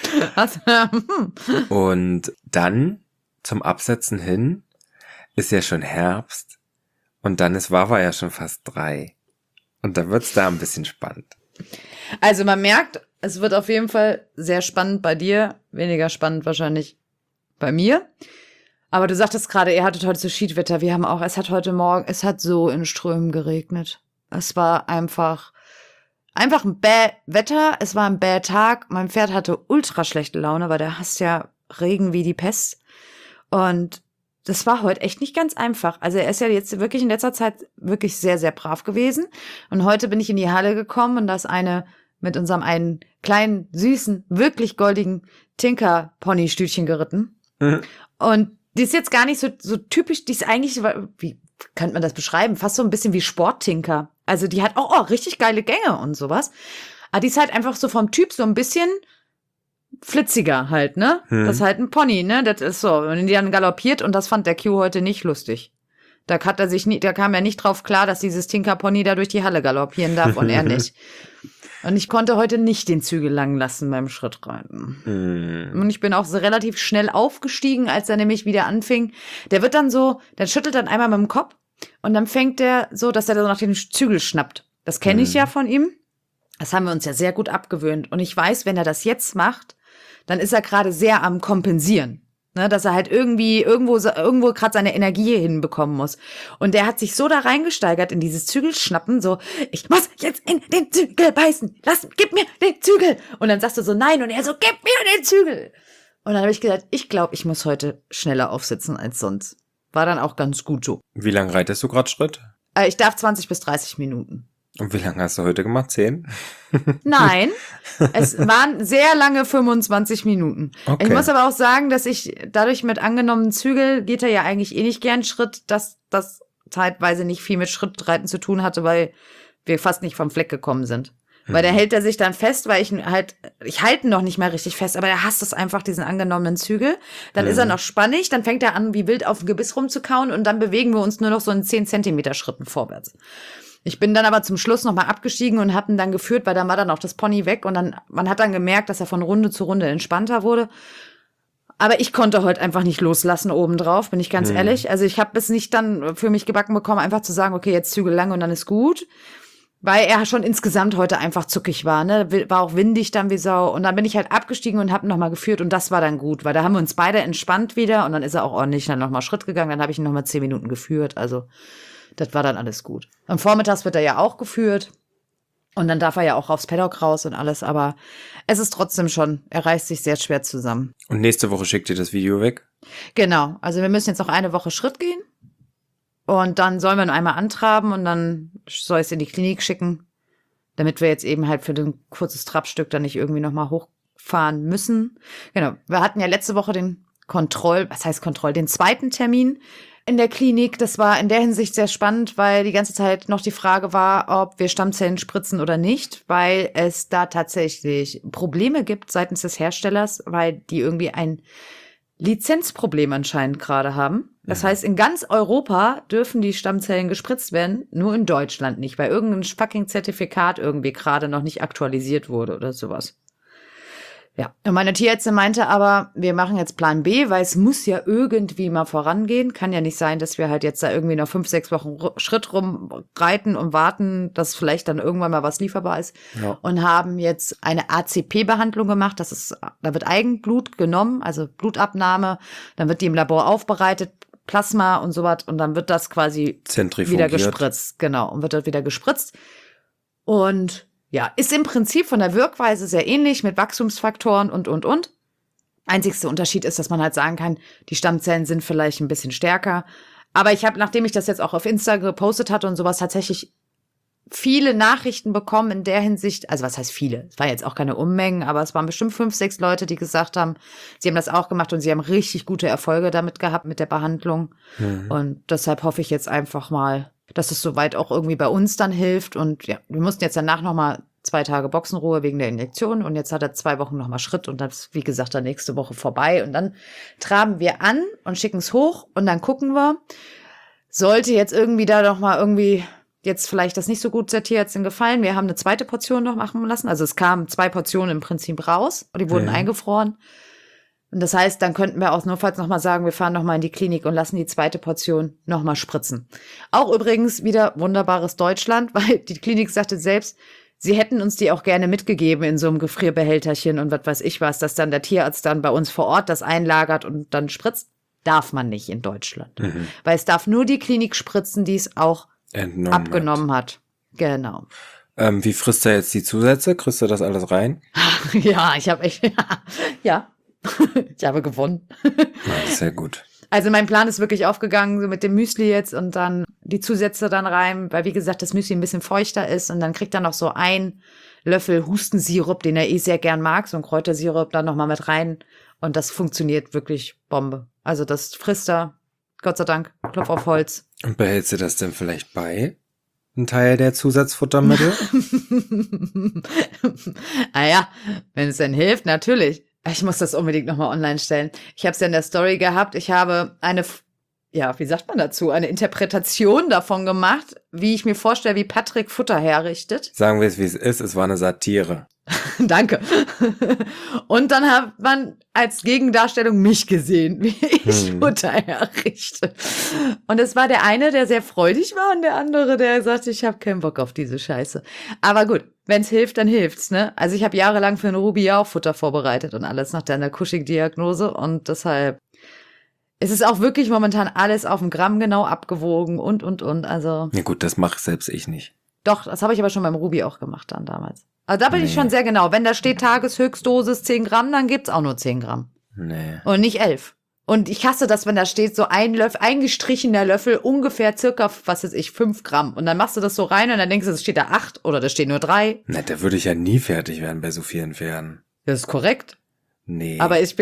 Und dann zum Absetzen hin ist ja schon Herbst und dann ist Wawa ja schon fast 3. Und da wird's da ein bisschen spannend. Also man merkt, es wird auf jeden Fall sehr spannend bei dir, weniger spannend wahrscheinlich bei mir. Aber du sagtest gerade, ihr hattet heute so Schiedwetter. Es hat so in Strömen geregnet. Es war einfach ein bäh Wetter. Es war ein bäh Tag. Mein Pferd hatte ultra schlechte Laune, weil der hasst ja Regen wie die Pest. Und das war heute echt nicht ganz einfach. Also er ist ja jetzt wirklich in letzter Zeit wirklich sehr, sehr brav gewesen. Und heute bin ich in die Halle gekommen und da ist eine mit unserem einen kleinen, süßen, wirklich goldigen Tinker-Pony-Stütchen geritten. Und die ist jetzt gar nicht so typisch, die ist eigentlich, wie könnte man das beschreiben? Fast so ein bisschen wie Sporttinker. Also die hat auch richtig geile Gänge und sowas. Aber die ist halt einfach so vom Typ so ein bisschen flitziger halt, ne? Das ist halt ein Pony, ne? Das ist so. Und die dann galoppiert und das fand der Q heute nicht lustig. Da kam er nicht drauf klar, dass dieses Tinker-Pony da durch die Halle galoppieren darf und er nicht. Und ich konnte heute nicht den Zügel lang lassen beim Schrittreiten. Und ich bin auch so relativ schnell aufgestiegen, als er nämlich wieder anfing. Der wird dann so, der schüttelt dann einmal mit dem Kopf und dann fängt der so, dass er so nach den Zügel schnappt. Das kenne ich ja von ihm. Das haben wir uns ja sehr gut abgewöhnt. Und ich weiß, wenn er das jetzt macht, dann ist er gerade sehr am Kompensieren. Ne, dass er halt irgendwo gerade seine Energie hinbekommen muss. Und der hat sich so da reingesteigert in dieses Zügelschnappen, so, ich muss jetzt in den Zügel beißen, gib mir den Zügel. Und dann sagst du so, nein, und er so, gib mir den Zügel. Und dann habe ich gesagt, ich glaube, ich muss heute schneller aufsitzen als sonst. War dann auch ganz gut so. Wie lange reitest du gerade Schritt? Ich darf 20 bis 30 Minuten. Und wie lange hast du heute gemacht? 10? Nein, es waren sehr lange 25 Minuten. Okay. Ich muss aber auch sagen, dass ich dadurch mit angenommenen Zügel geht er ja eigentlich eh nicht gern Schritt, dass das zeitweise nicht viel mit Schrittreiten zu tun hatte, weil wir fast nicht vom Fleck gekommen sind. Weil da hält er sich dann fest, weil ich halte ihn noch nicht mehr richtig fest, aber er hasst es einfach, diesen angenommenen Zügel. Dann ist er noch spannig, dann fängt er an, wie wild auf dem Gebiss rumzukauen und dann bewegen wir uns nur noch so in 10 Zentimeter Schritten vorwärts. Ich bin dann aber zum Schluss nochmal abgestiegen und hab ihn dann geführt, weil dann war dann auch das Pony weg und man hat dann gemerkt, dass er von Runde zu Runde entspannter wurde. Aber ich konnte heute einfach nicht loslassen obendrauf, bin ich ganz ehrlich. Also ich habe es nicht dann für mich gebacken bekommen, einfach zu sagen, okay, jetzt Zügel lang und dann ist gut. Weil er schon insgesamt heute einfach zuckig war, ne? War auch windig dann wie Sau. Und dann bin ich halt abgestiegen und hab ihn nochmal geführt und das war dann gut, weil da haben wir uns beide entspannt wieder und dann ist er auch ordentlich dann nochmal Schritt gegangen, dann habe ich ihn nochmal 10 Minuten geführt, also das war dann alles gut. Am Vormittags wird er ja auch geführt und dann darf er ja auch aufs Paddock raus und alles, aber es ist trotzdem schon, er reißt sich sehr schwer zusammen. Und nächste Woche schickt ihr das Video weg? Genau, also wir müssen jetzt noch eine Woche Schritt gehen und dann sollen wir ihn einmal antraben und dann soll ich es in die Klinik schicken, damit wir jetzt eben halt für ein kurzes Trabstück dann nicht irgendwie nochmal hochfahren müssen. Genau, wir hatten ja letzte Woche den zweiten Termin in der Klinik. Das war in der Hinsicht sehr spannend, weil die ganze Zeit noch die Frage war, ob wir Stammzellen spritzen oder nicht, weil es da tatsächlich Probleme gibt seitens des Herstellers, weil die irgendwie ein Lizenzproblem anscheinend gerade haben. Das heißt, in ganz Europa dürfen die Stammzellen gespritzt werden, nur in Deutschland nicht, weil irgendein fucking Zertifikat irgendwie gerade noch nicht aktualisiert wurde oder sowas. Ja, und meine Tierärztin meinte aber, wir machen jetzt Plan B, weil es muss ja irgendwie mal vorangehen. Kann ja nicht sein, dass wir halt jetzt da irgendwie noch 5, 6 Wochen Schritt rumreiten und warten, dass vielleicht dann irgendwann mal was lieferbar ist. Ja. Und haben jetzt eine ACP-Behandlung gemacht. Da wird Eigenblut genommen, also Blutabnahme. Dann wird die im Labor aufbereitet, Plasma und sowas. Und dann wird das quasi wieder gespritzt. Genau, und wird dort wieder gespritzt. Und ja, ist im Prinzip von der Wirkweise sehr ähnlich mit Wachstumsfaktoren und. Einzigster Unterschied ist, dass man halt sagen kann, die Stammzellen sind vielleicht ein bisschen stärker. Aber ich habe, nachdem ich das jetzt auch auf Insta gepostet hatte und sowas, tatsächlich viele Nachrichten bekommen in der Hinsicht. Also was heißt viele? Es war jetzt auch keine Unmengen, aber es waren bestimmt 5, 6 Leute, die gesagt haben, sie haben das auch gemacht und sie haben richtig gute Erfolge damit gehabt mit der Behandlung. Und deshalb hoffe ich jetzt einfach mal, dass es soweit auch irgendwie bei uns dann hilft. Und ja, wir mussten jetzt danach nochmal 2 Tage Boxenruhe wegen der Injektion. Und jetzt hat er 2 Wochen nochmal Schritt. Und das ist, wie gesagt, dann nächste Woche vorbei. Und dann traben wir an und schicken es hoch. Und dann gucken wir, sollte jetzt irgendwie da nochmal irgendwie jetzt vielleicht das nicht so gut der Tierärztin gefallen. Wir haben eine zweite Portion noch machen lassen. Also es kamen 2 Portionen im Prinzip raus. Und die wurden eingefroren. Und das heißt, dann könnten wir auch notfalls nochmal sagen, wir fahren nochmal in die Klinik und lassen die zweite Portion nochmal spritzen. Auch übrigens wieder wunderbares Deutschland, weil die Klinik sagte selbst, sie hätten uns die auch gerne mitgegeben in so einem Gefrierbehälterchen und was weiß ich was, dass dann der Tierarzt dann bei uns vor Ort das einlagert und dann spritzt. Darf man nicht in Deutschland. Weil es darf nur die Klinik spritzen, die es auch abgenommen hat. Genau. Wie frisst er jetzt die Zusätze? Kriegst du das alles rein? Ja, ich habe echt, ja. Ich habe gewonnen. Ja, sehr gut. Also mein Plan ist wirklich aufgegangen, so mit dem Müsli jetzt und dann die Zusätze dann rein, weil wie gesagt, das Müsli ein bisschen feuchter ist und dann kriegt er noch so 1 Löffel Hustensirup, den er sehr gern mag, so ein Kräutersirup dann nochmal mit rein und das funktioniert wirklich Bombe. Also das frisst er, Gott sei Dank, Klopf auf Holz. Und behältst du das denn vielleicht bei? Ein Teil der Zusatzfuttermittel? Ja, wenn es denn hilft, natürlich. Ich muss das unbedingt nochmal online stellen. Ich habe es ja in der Story gehabt. Ich habe eine Interpretation davon gemacht, wie ich mir vorstelle, wie Patrick Futter herrichtet. Sagen wir es, wie es ist. Es war eine Satire. Danke. Und dann hat man als Gegendarstellung mich gesehen, wie ich Futter herrichte. Und es war der eine, der sehr freudig war und der andere, der sagte, ich habe keinen Bock auf diese Scheiße. Aber gut, wenn es hilft, dann hilft's, ne? Also ich habe jahrelang für eine Ruby auch Futter vorbereitet und alles nach deiner Cushing-Diagnose und deshalb Es ist auch wirklich momentan alles auf dem Gramm genau abgewogen und. Also Ja gut, das mache selbst ich nicht. doch, das habe ich aber schon beim Ruby auch gemacht dann damals. Also da bin ich schon sehr genau. Wenn da steht Tageshöchstdosis 10 Gramm, dann gibt's auch nur 10 Gramm. Nee. Und nicht 11. Und ich hasse das, wenn da steht so ein Löffel, eingestrichener Löffel, ungefähr circa, 5 Gramm. Und dann machst du das so rein und dann denkst du, es steht da 8 oder da stehen nur 3. Na, da würde ich ja nie fertig werden bei so vielen Pferden. Das ist korrekt. Nee. Aber wenn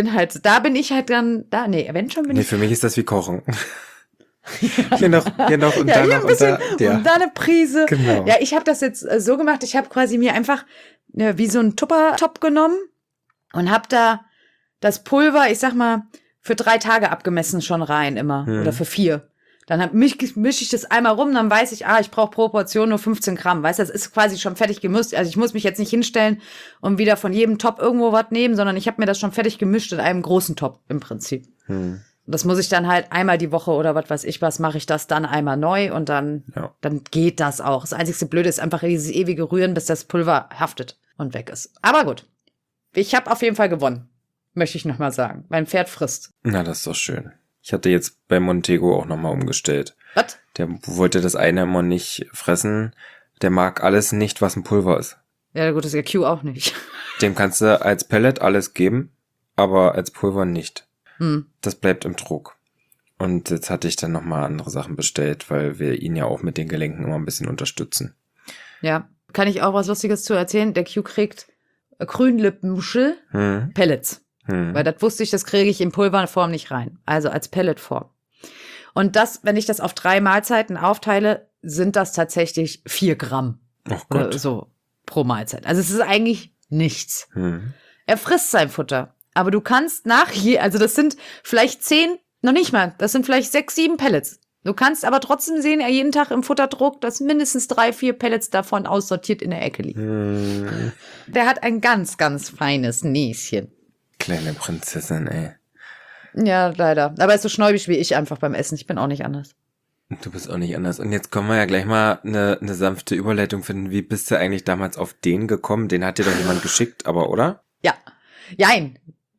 schon bin Nee, ich. für mich ist das wie Kochen. Hier noch und Ja, da hier noch ein und bisschen da. Ja. und da eine Prise. Genau. Ja, ich habe das jetzt so gemacht, ich habe quasi mir einfach wie so einen Tuppertop genommen und habe da das Pulver, ich sag mal, für 3 Tage abgemessen schon rein immer. Oder für 4. Dann mische ich das einmal rum, dann weiß ich, ich brauche pro Portion nur 15 Gramm. Weißt du, das ist quasi schon fertig gemischt. Also ich muss mich jetzt nicht hinstellen und wieder von jedem Top irgendwo was nehmen, sondern ich habe mir das schon fertig gemischt in einem großen Top im Prinzip. Das muss ich dann halt einmal die Woche oder was weiß ich was, mache ich das dann einmal neu und dann geht das auch. Das einzigste Blöde ist einfach dieses ewige Rühren, bis das Pulver haftet und weg ist. Aber gut, ich habe auf jeden Fall gewonnen, möchte ich nochmal sagen. Mein Pferd frisst. Na, das ist doch schön. Ich hatte jetzt bei Montego auch nochmal umgestellt. Was? Der wollte das Einhorn nicht fressen. Der mag alles nicht, was ein Pulver ist. Ja gut, das ist ja Q auch nicht. Dem kannst du als Pellet alles geben, aber als Pulver nicht. Das bleibt im Trog. Und jetzt hatte ich dann nochmal andere Sachen bestellt, weil wir ihn ja auch mit den Gelenken immer ein bisschen unterstützen. Ja, kann ich auch was Lustiges zu erzählen? Der Q kriegt Grünlippenmuschel Pellets. Weil das wusste ich, das kriege ich in Pulverform nicht rein. Also als Pelletform. Und das, wenn ich das auf 3 Mahlzeiten aufteile, sind das tatsächlich 4 Gramm. Oh Gott. Oder so pro Mahlzeit. Also es ist eigentlich nichts. Er frisst sein Futter. Aber du kannst also das sind vielleicht 10, noch nicht mal, das sind vielleicht 6, 7 Pellets. Du kannst aber trotzdem sehen, er jeden Tag im Futterdruck, dass mindestens 3, 4 Pellets davon aussortiert in der Ecke liegen. Der hat ein ganz, ganz feines Näschen. Kleine Prinzessin, ey. Ja, leider. Aber er ist so schnäubig wie ich einfach beim Essen. Ich bin auch nicht anders. Du bist auch nicht anders. Und jetzt können wir ja gleich mal eine sanfte Überleitung finden. Wie bist du eigentlich damals auf den gekommen? Den hat dir doch jemand geschickt, aber oder? Ja. Jein.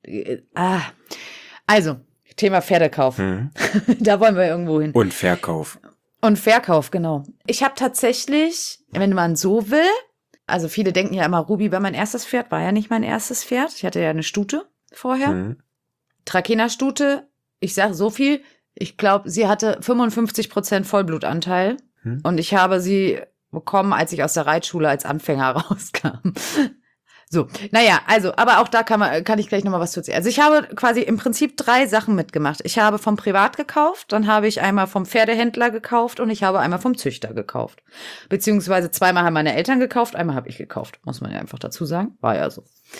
Also, Thema Pferdekauf. Da wollen wir irgendwo hin. Und Verkauf. Und Verkauf, genau. Ich habe tatsächlich, wenn man so will, also viele denken ja immer, Ruby war mein erstes Pferd, war ja nicht mein erstes Pferd. Ich hatte ja eine Stute vorher. Trakehner-Stute, ich sage so viel, ich glaube, sie hatte 55% Vollblutanteil. Und ich habe sie bekommen, als ich aus der Reitschule als Anfänger rauskam. So, naja, also, aber auch da kann ich gleich nochmal was zu erzählen. Also ich habe quasi im Prinzip 3 Sachen mitgemacht. Ich habe vom Privat gekauft, dann habe ich einmal vom Pferdehändler gekauft und ich habe einmal vom Züchter gekauft. Beziehungsweise 2-mal haben meine Eltern gekauft, einmal habe ich gekauft, muss man ja einfach dazu sagen. War ja so.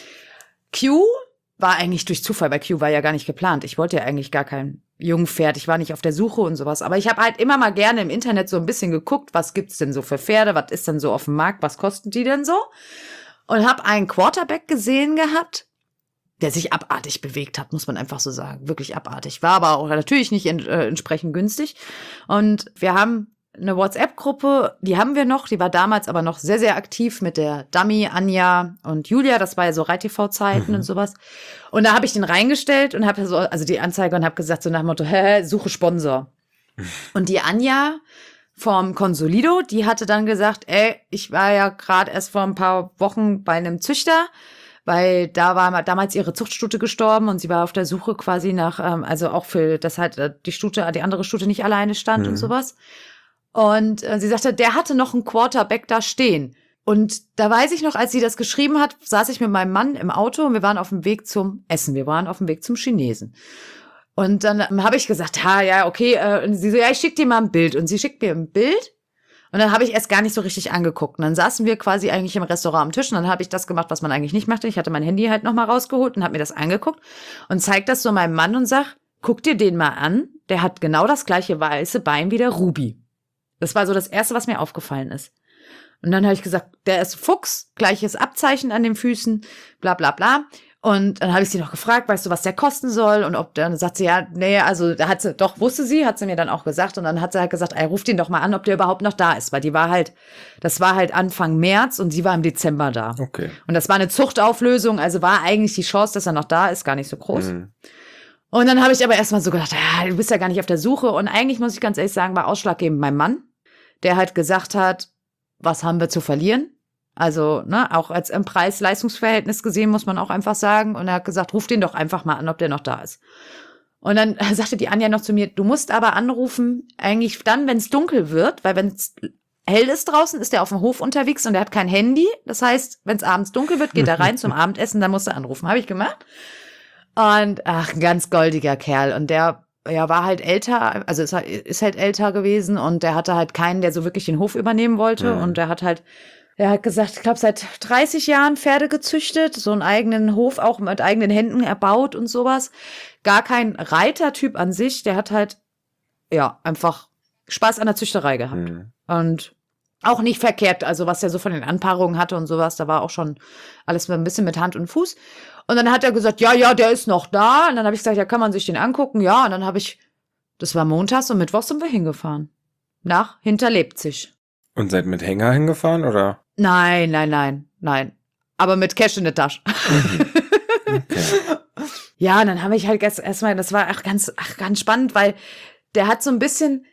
Q war eigentlich durch Zufall, weil Q war ja gar nicht geplant. Ich wollte ja eigentlich gar kein Jungpferd, ich war nicht auf der Suche und sowas. Aber ich habe halt immer mal gerne im Internet so ein bisschen geguckt, was gibt's denn so für Pferde, was ist denn so auf dem Markt, was kosten die denn so? Und habe einen Quarterback gesehen gehabt, der sich abartig bewegt hat, muss man einfach so sagen. Wirklich abartig. War aber auch natürlich nicht entsprechend günstig. Und wir haben eine WhatsApp-Gruppe, die haben wir noch, die war damals aber noch sehr, sehr aktiv mit der Dami, Anja und Julia. Das war ja so Reit-TV-Zeiten und sowas. Und da habe ich den reingestellt und habe so, also die Anzeige und habe gesagt so nach dem Motto, suche Sponsor. Und die Anja vom Consolido, die hatte dann gesagt, ich war ja gerade erst vor ein paar Wochen bei einem Züchter, weil da war damals ihre Zuchtstute gestorben und sie war auf der Suche quasi nach, also auch für, dass halt die andere Stute nicht alleine stand und sowas. Und sie sagte, der hatte noch einen Quarterback da stehen. Und da weiß ich noch, als sie das geschrieben hat, saß ich mit meinem Mann im Auto und wir waren auf dem Weg zum Essen. Wir waren auf dem Weg zum Chinesen. Und dann habe ich gesagt, ja, okay. Und sie so, ja, ich schicke dir mal ein Bild. Und sie schickt mir ein Bild. Und dann habe ich erst gar nicht so richtig angeguckt. Und dann saßen wir quasi eigentlich im Restaurant am Tisch. Und dann habe ich das gemacht, was man eigentlich nicht machte. Ich hatte mein Handy halt nochmal rausgeholt und habe mir das angeguckt. Und zeig das so meinem Mann und sag, guck dir den mal an. Der hat genau das gleiche weiße Bein wie der Ruby. Das war so das Erste, was mir aufgefallen ist. Und dann habe ich gesagt, der ist Fuchs, gleiches Abzeichen an den Füßen, bla bla bla. Und dann habe ich sie noch gefragt, weißt du, was der kosten soll? Und dann sagt sie, ja, nee, also da hat sie, doch, wusste sie, hat sie mir dann auch gesagt. Und dann hat sie halt gesagt, ey, ruft ihn doch mal an, ob der überhaupt noch da ist. Weil das war halt Anfang März und sie war im Dezember da. Okay. Und das war eine Zuchtauflösung, also war eigentlich die Chance, dass er noch da ist, gar nicht so groß. Und dann habe ich aber erstmal so gedacht, ja, du bist ja gar nicht auf der Suche. Und eigentlich muss ich ganz ehrlich sagen, war ausschlaggebend mein Mann, der halt gesagt hat, was haben wir zu verlieren? Also, ne, auch als im Preis-Leistungs-Verhältnis gesehen, muss man auch einfach sagen. Und er hat gesagt, ruf den doch einfach mal an, ob der noch da ist. Und dann sagte die Anja noch zu mir, du musst aber anrufen, eigentlich dann, wenn es dunkel wird, weil wenn es hell ist draußen, ist der auf dem Hof unterwegs und der hat kein Handy. Das heißt, wenn es abends dunkel wird, geht er rein zum Abendessen, dann musst du anrufen. Habe ich gemacht. Und ein ganz goldiger Kerl. Und der war halt älter, also ist halt älter gewesen und der hatte halt keinen, der so wirklich den Hof übernehmen wollte. Mhm. Und er hat gesagt, ich glaube, seit 30 Jahren Pferde gezüchtet, so einen eigenen Hof auch mit eigenen Händen erbaut und sowas. Gar kein Reitertyp an sich, der hat halt, einfach Spaß an der Züchterei gehabt. Mhm. Und auch nicht verkehrt, also was er so von den Anpaarungen hatte und sowas, da war auch schon alles ein bisschen mit Hand und Fuß. Und dann hat er gesagt, ja, der ist noch da. Und dann habe ich gesagt, ja, kann man sich den angucken? Ja, und dann das war montags und mittwochs sind wir hingefahren. Nach Hinterleipzig. Und seid mit Hänger hingefahren, oder? Nein. Aber mit Cash in der Tasche. Mhm. Okay. Ja, und dann habe ich halt erstmal, das war ganz spannend, weil der hat so ein bisschen,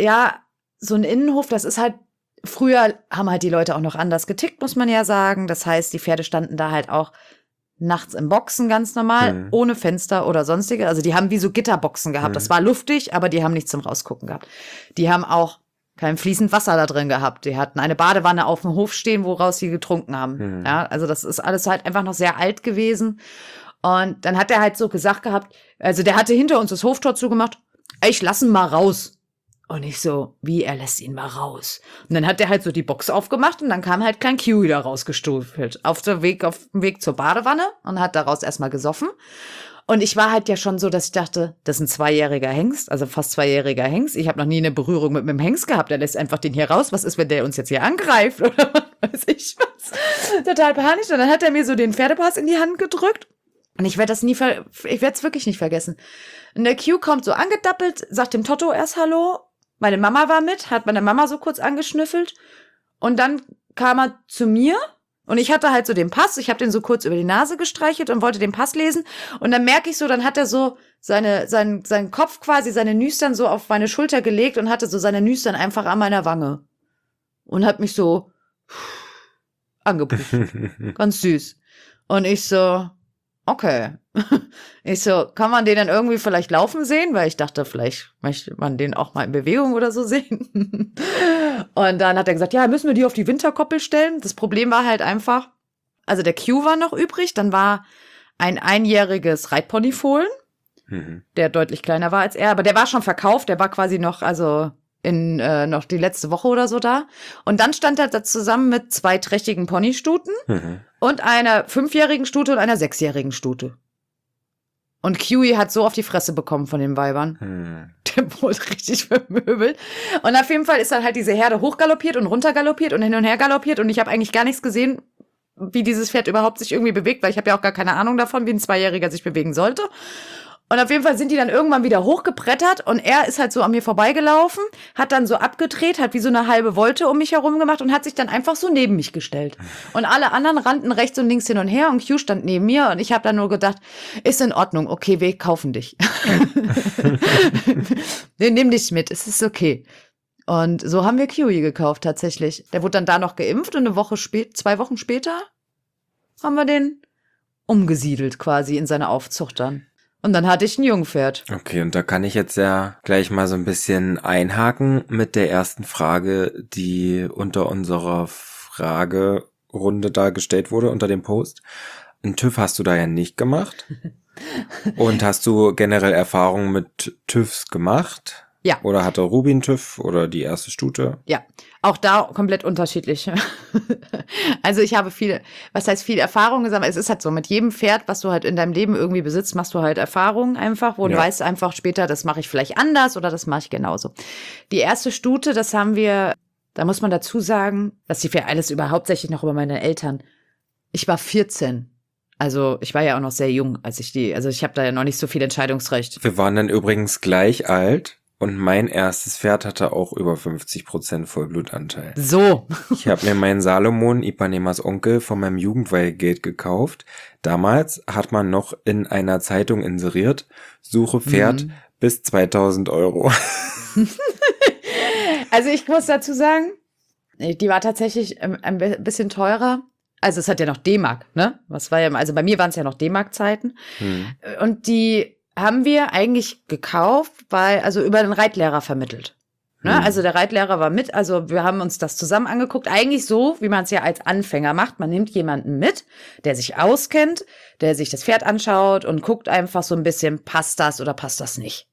so ein Innenhof, das ist halt, früher haben halt die Leute auch noch anders getickt, muss man ja sagen. Das heißt, die Pferde standen da halt auch nachts im Boxen ganz normal, ohne Fenster oder sonstige. Also die haben wie so Gitterboxen gehabt. Das war luftig, aber die haben nichts zum Rausgucken gehabt. Die haben auch kein fließend Wasser da drin gehabt. Die hatten eine Badewanne auf dem Hof stehen, woraus sie getrunken haben. Ja, also das ist alles halt einfach noch sehr alt gewesen. Und dann hat er halt so gesagt gehabt, also der hatte hinter uns das Hoftor zugemacht, ich lass ihn mal raus. Und ich so, wie, er lässt ihn mal raus? Und dann hat er halt so die Box aufgemacht und dann kam halt Klein Kiwi da rausgestufelt. Auf dem Weg zur Badewanne und hat daraus erstmal gesoffen. Und ich war halt ja schon so, dass ich dachte, das ist ein 2-jähriger Hengst, also fast 2-jähriger Hengst. Ich habe noch nie eine Berührung mit einem Hengst gehabt. Der lässt einfach den hier raus. Was ist, wenn der uns jetzt hier angreift? Oder was weiß ich was? Total panisch. Und dann hat er mir so den Pferdepass in die Hand gedrückt. Und ich werde es wirklich nicht vergessen. Und der Q kommt so angedappelt, sagt dem Totto erst Hallo. Meine Mama war mit, hat meine Mama so kurz angeschnüffelt. Und dann kam er zu mir. Und ich hatte halt so den Pass. Ich habe den so kurz über die Nase gestreichelt und wollte den Pass lesen. Und dann merke ich so, dann hat er so seinen Kopf quasi, seine Nüstern so auf meine Schulter gelegt und hatte so seine Nüstern einfach an meiner Wange. Und hat mich so angepusht. Ganz süß. Und ich so, okay. Ich so, kann man den dann irgendwie vielleicht laufen sehen? Weil ich dachte, vielleicht möchte man den auch mal in Bewegung oder so sehen. Und dann hat er gesagt, ja, müssen wir die auf die Winterkoppel stellen? Das Problem war halt einfach, also der Q war noch übrig, dann war ein 1-jähriges Reitponyfohlen, der deutlich kleiner war als er, aber der war schon verkauft, der war quasi noch, also noch die letzte Woche oder so da. Und dann stand er da zusammen mit 2 trächtigen Ponystuten und einer 5-jährigen Stute und einer 6-jährigen Stute. Und Kiwi hat so auf die Fresse bekommen von den Weibern. Der wurde richtig vermöbelt. Und auf jeden Fall ist dann halt diese Herde hochgaloppiert und runtergaloppiert und hin und her galoppiert. Und ich habe eigentlich gar nichts gesehen, wie dieses Pferd überhaupt sich irgendwie bewegt, weil ich habe ja auch gar keine Ahnung davon, wie ein 2-Jähriger sich bewegen sollte. Und auf jeden Fall sind die dann irgendwann wieder hochgebrettert und er ist halt so an mir vorbeigelaufen, hat dann so abgedreht, hat wie so eine halbe Volte um mich herum gemacht und hat sich dann einfach so neben mich gestellt. Und alle anderen rannten rechts und links hin und her und Q stand neben mir und ich habe dann nur gedacht, ist in Ordnung, okay, wir kaufen dich. Wir nehmen dich mit, es ist okay. Und so haben wir Kiwi gekauft tatsächlich. Der wurde dann da noch geimpft und 2 Wochen später haben wir den umgesiedelt quasi in seine Aufzucht dann. Und dann hatte ich ein Jungpferd. Okay, und da kann ich jetzt ja gleich mal so ein bisschen einhaken mit der ersten Frage, die unter unserer Fragerunde da gestellt wurde, unter dem Post. Einen TÜV hast du da ja nicht gemacht. Und hast du generell Erfahrungen mit TÜVs gemacht? Ja. Oder hatte Rubin TÜV oder die erste Stute? Ja, auch da komplett unterschiedlich. Also ich habe viel Erfahrung gesammelt. Es ist halt so, mit jedem Pferd, was du halt in deinem Leben irgendwie besitzt, machst du halt Erfahrungen einfach, wo du weißt einfach später, das mache ich vielleicht anders oder das mache ich genauso. Die erste Stute, da muss man dazu sagen, dass die alles hauptsächlich noch über meine Eltern. Ich war 14. Also ich war ja auch noch sehr jung, ich habe da ja noch nicht so viel Entscheidungsrecht. Wir waren dann übrigens gleich alt. Und mein erstes Pferd hatte auch über 50% Vollblutanteil. So. Ich habe mir meinen Salomon, Ipanemas Onkel, von meinem Jugendweihgeld gekauft. Damals hat man noch in einer Zeitung inseriert, suche Pferd bis 2.000 Euro. Also ich muss dazu sagen, die war tatsächlich ein bisschen teurer. Also es hat ja noch D-Mark, ne? Also bei mir waren es ja noch D-Mark-Zeiten. Und die haben wir eigentlich gekauft, also über den Reitlehrer vermittelt. Ne? Also der Reitlehrer war mit, also wir haben uns das zusammen angeguckt. Eigentlich so, wie man es ja als Anfänger macht. Man nimmt jemanden mit, der sich auskennt, der sich das Pferd anschaut und guckt einfach so ein bisschen, passt das oder passt das nicht.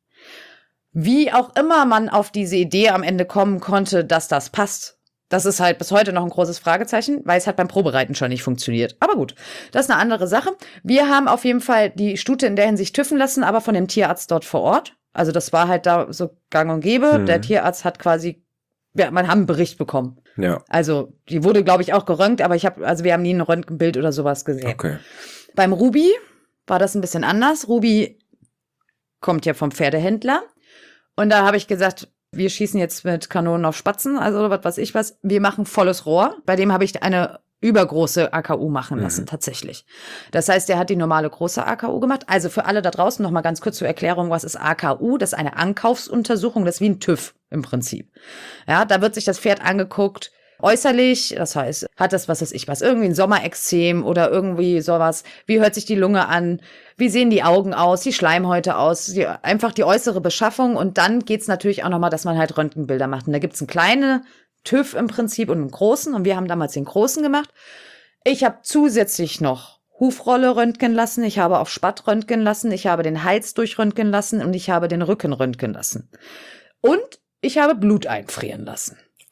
Wie auch immer man auf diese Idee am Ende kommen konnte, dass das passt. Das ist halt bis heute noch ein großes Fragezeichen, weil es hat beim Probereiten schon nicht funktioniert. Aber gut, das ist eine andere Sache. Wir haben auf jeden Fall die Stute in der Hinsicht tüffen lassen, aber von dem Tierarzt dort vor Ort. Also das war halt da so gang und gäbe. Der Tierarzt hat quasi, man hat einen Bericht bekommen. Ja. Also die wurde, glaube ich, auch geröntgt, aber wir haben nie ein Röntgenbild oder sowas gesehen. Okay. Beim Ruby war das ein bisschen anders. Ruby kommt ja vom Pferdehändler. Und da habe ich gesagt, wir schießen jetzt mit Kanonen auf Spatzen, also was weiß ich was. Wir machen volles Rohr. Bei dem habe ich eine übergroße AKU machen lassen, tatsächlich. Das heißt, der hat die normale große AKU gemacht. Also für alle da draußen noch mal ganz kurz zur Erklärung, was ist AKU? Das ist eine Ankaufsuntersuchung, das ist wie ein TÜV im Prinzip. Ja, da wird sich das Pferd angeguckt, äußerlich, das heißt, hat das was weiß ich was, irgendwie ein Sommerexem oder irgendwie sowas. Wie hört sich die Lunge an? Wie sehen die Augen aus? Die Schleimhäute aus? Einfach die äußere Beschaffung. Und dann geht's natürlich auch nochmal, dass man halt Röntgenbilder macht. Und da gibt's einen kleinen TÜV im Prinzip und einen großen. Und wir haben damals den großen gemacht. Ich habe zusätzlich noch Hufrolle röntgen lassen. Ich habe auf Spatt röntgen lassen. Ich habe den Hals durchröntgen lassen. Und ich habe den Rücken röntgen lassen. Und ich habe Blut einfrieren lassen.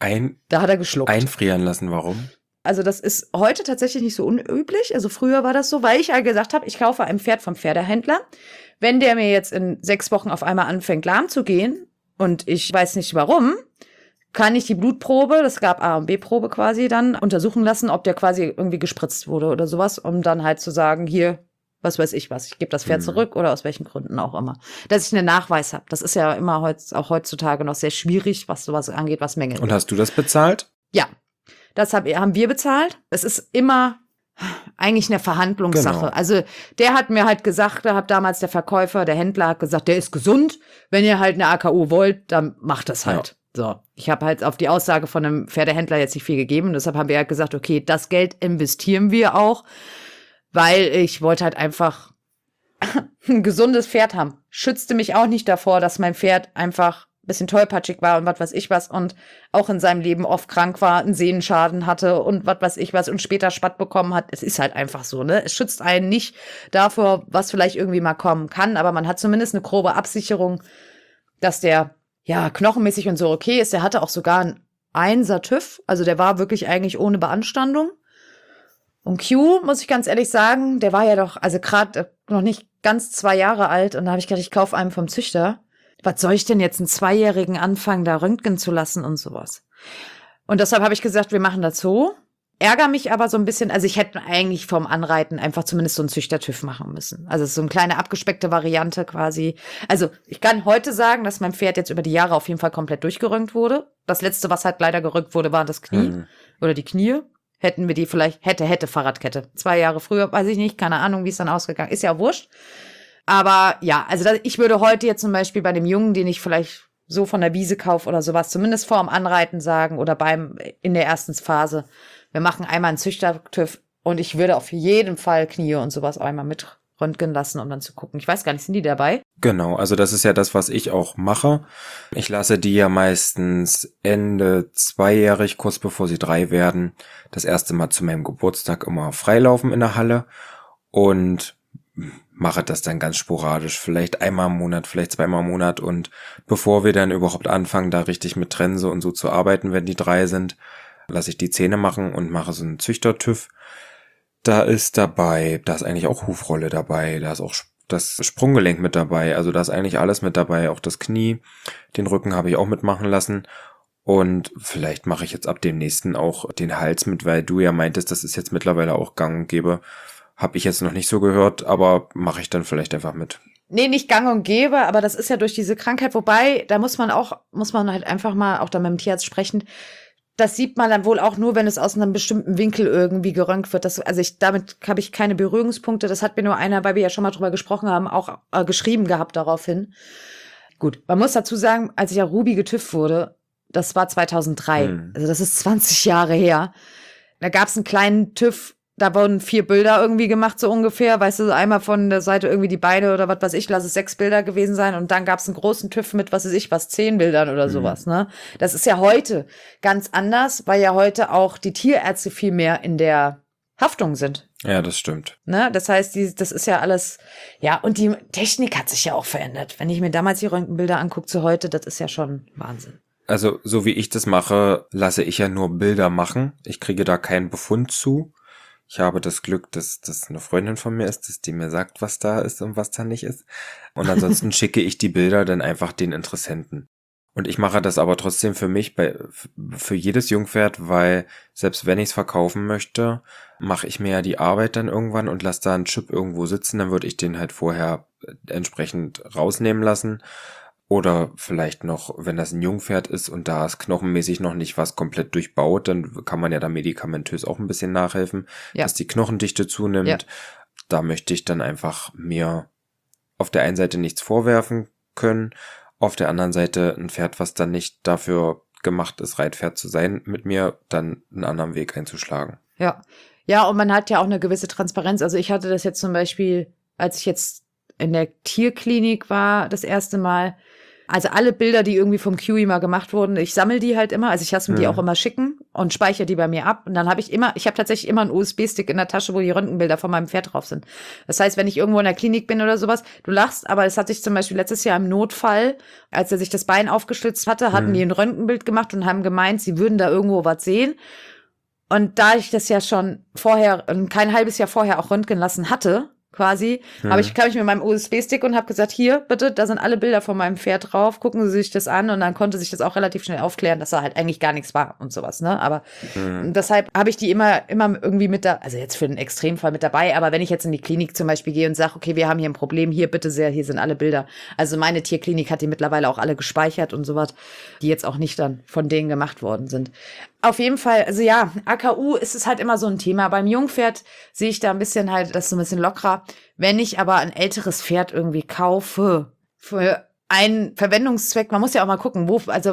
Da hat er geschluckt. Einfrieren lassen, warum? Also das ist heute tatsächlich nicht so unüblich. Also früher war das so, weil ich ja gesagt habe, ich kaufe ein Pferd vom Pferdehändler. Wenn der mir jetzt in 6 Wochen auf einmal anfängt, lahm zu gehen und ich weiß nicht warum, kann ich die Blutprobe, das gab A- und B-Probe quasi dann, untersuchen lassen, ob der quasi irgendwie gespritzt wurde oder sowas, um dann halt zu sagen, hier, was weiß ich was, ich gebe das Pferd zurück oder aus welchen Gründen auch immer. Dass ich einen Nachweis habe. Das ist ja immer auch heutzutage noch sehr schwierig, was sowas angeht, was Mängel. Und hast du das bezahlt? Ja, das haben wir bezahlt. Es ist immer eigentlich eine Verhandlungssache. Genau. Also der hat mir halt gesagt, da hat damals der Verkäufer, der Händler hat gesagt, der ist gesund. Wenn ihr halt eine AKU wollt, dann macht das halt. Ja. So, ich habe halt auf die Aussage von einem Pferdehändler jetzt nicht viel gegeben. Deshalb haben wir halt gesagt, okay, das Geld investieren wir auch, weil ich wollte halt einfach ein gesundes Pferd haben. Schützte mich auch nicht davor, dass mein Pferd einfach ein bisschen tollpatschig war und was weiß ich was und auch in seinem Leben oft krank war, einen Sehnenschaden hatte und was weiß ich was und später Spatt bekommen hat. Es ist halt einfach so, ne? Es schützt einen nicht davor, was vielleicht irgendwie mal kommen kann, aber man hat zumindest eine grobe Absicherung, dass der, ja, knochenmäßig und so okay ist. Der hatte auch sogar einen 1er TÜV, also der war wirklich eigentlich ohne Beanstandung. Und Q, muss ich ganz ehrlich sagen, der war ja doch, also gerade noch nicht ganz 2 Jahre alt. Und da habe ich gedacht, ich kaufe einen vom Züchter. Was soll ich denn jetzt einen 2-Jährigen anfangen, da röntgen zu lassen und sowas? Und deshalb habe ich gesagt, wir machen das so. Ärger mich aber so ein bisschen, also ich hätte eigentlich vom Anreiten einfach zumindest so einen Züchter-TÜV machen müssen. Also so eine kleine abgespeckte Variante quasi. Also ich kann heute sagen, dass mein Pferd jetzt über die Jahre auf jeden Fall komplett durchgeröntgt wurde. Das letzte, was halt leider geröntgt wurde, war das Knie oder die Knie. Hätten wir die vielleicht, hätte Fahrradkette. 2 Jahre früher, weiß ich nicht, keine Ahnung, wie es dann ausgegangen ist. Ist ja wurscht. Aber ja, also ich würde heute jetzt zum Beispiel bei dem Jungen, den ich vielleicht so von der Wiese kaufe oder sowas, zumindest vorm Anreiten sagen oder in der ersten Phase, wir machen einmal einen Züchter-TÜV und ich würde auf jeden Fall Knie und sowas einmal mit röntgen lassen, um dann zu gucken. Ich weiß gar nicht, sind die dabei? Genau, also das ist ja das, was ich auch mache. Ich lasse die ja meistens Ende 2-jährig, kurz bevor sie 3 werden, das erste Mal zu meinem Geburtstag immer freilaufen in der Halle und mache das dann ganz sporadisch, vielleicht einmal im Monat, vielleicht 2-mal im Monat und bevor wir dann überhaupt anfangen, da richtig mit Trense und so zu arbeiten, wenn die 3 sind, lasse ich die Zähne machen und mache so einen Züchter-TÜV. Da ist eigentlich auch Hufrolle dabei, da ist auch das Sprunggelenk mit dabei, also da ist eigentlich alles mit dabei, auch das Knie, den Rücken habe ich auch mitmachen lassen und vielleicht mache ich jetzt ab dem nächsten auch den Hals mit, weil du ja meintest, das ist jetzt mittlerweile auch gang und gäbe, Habe ich jetzt noch nicht so gehört, aber mache ich dann vielleicht einfach mit. Nee, nicht gang und gäbe, aber das ist ja durch diese Krankheit, wobei, da muss man halt einfach mal auch da mit dem Tierarzt sprechen. Das sieht man dann wohl auch nur, wenn es aus einem bestimmten Winkel irgendwie geröntgt wird. Damit habe ich keine Berührungspunkte. Das hat mir nur einer, weil wir ja schon mal drüber gesprochen haben, auch geschrieben gehabt daraufhin. Gut, man muss dazu sagen, als ich ja Ruby getüpft wurde, das war 2003. Also das ist 20 Jahre her. Da gab es einen kleinen TÜV, da wurden 4 Bilder irgendwie gemacht, so ungefähr. Weißt du, einmal von der Seite irgendwie die Beine oder was weiß ich, lass es 6 Bilder gewesen sein. Und dann gab es einen großen TÜV mit, 10 Bildern oder sowas, ne? Das ist ja heute ganz anders, weil ja heute auch die Tierärzte viel mehr in der Haftung sind. Ja, das stimmt. Ne? Das heißt, das ist ja alles, ja, und die Technik hat sich ja auch verändert. Wenn ich mir damals die Röntgenbilder angucke zu heute, das ist ja schon Wahnsinn. Also, so wie ich das mache, lasse ich ja nur Bilder machen. Ich kriege da keinen Befund zu. Ich habe das Glück, dass das eine Freundin von mir ist, dass die mir sagt, was da ist und was da nicht ist. Und ansonsten schicke ich die Bilder dann einfach den Interessenten. Und ich mache das aber trotzdem für mich, für jedes Jungpferd, weil selbst wenn ich es verkaufen möchte, mache ich mir ja die Arbeit dann irgendwann und lasse da einen Chip irgendwo sitzen. Dann würde ich den halt vorher entsprechend rausnehmen lassen. Oder vielleicht noch, wenn das ein Jungpferd ist und da ist knochenmäßig noch nicht was komplett durchbaut, dann kann man ja da medikamentös auch ein bisschen nachhelfen, dass die Knochendichte zunimmt. Ja. Da möchte ich dann einfach mir auf der einen Seite nichts vorwerfen können, auf der anderen Seite ein Pferd, was dann nicht dafür gemacht ist, Reitpferd zu sein, mit mir dann einen anderen Weg einzuschlagen. Ja. Ja, und man hat ja auch eine gewisse Transparenz. Also ich hatte das jetzt zum Beispiel, als ich jetzt in der Tierklinik war, das erste Mal. Also alle Bilder, die irgendwie vom QI mal gemacht wurden, ich sammle die halt immer. Also ich lasse mir die auch immer schicken und speichere die bei mir ab. Und dann habe ich habe tatsächlich immer einen USB-Stick in der Tasche, wo die Röntgenbilder von meinem Pferd drauf sind. Das heißt, wenn ich irgendwo in der Klinik bin oder sowas, du lachst, aber es hat sich zum Beispiel letztes Jahr im Notfall, als er sich das Bein aufgeschlitzt hatte, hatten die ein Röntgenbild gemacht und haben gemeint, sie würden da irgendwo was sehen. Und da ich das ja schon vorher, kein halbes Jahr vorher auch röntgen lassen hatte, quasi, kam ich mit meinem USB-Stick und habe gesagt, hier, bitte, da sind alle Bilder von meinem Pferd drauf, gucken Sie sich das an. Und dann konnte sich das auch relativ schnell aufklären, dass da halt eigentlich gar nichts war und sowas, ne? Aber deshalb habe ich die immer irgendwie mit da, also jetzt für den Extremfall mit dabei, aber wenn ich jetzt in die Klinik zum Beispiel gehe und sage, okay, wir haben hier ein Problem, hier bitte sehr, hier sind alle Bilder. Also meine Tierklinik hat die mittlerweile auch alle gespeichert und sowas, die jetzt auch nicht dann von denen gemacht worden sind. Auf jeden Fall, also ja, AKU ist es halt immer so ein Thema. Beim Jungpferd sehe ich da ein bisschen halt, das so ein bisschen lockerer. Wenn ich aber ein älteres Pferd irgendwie kaufe, für einen Verwendungszweck, man muss ja auch mal gucken,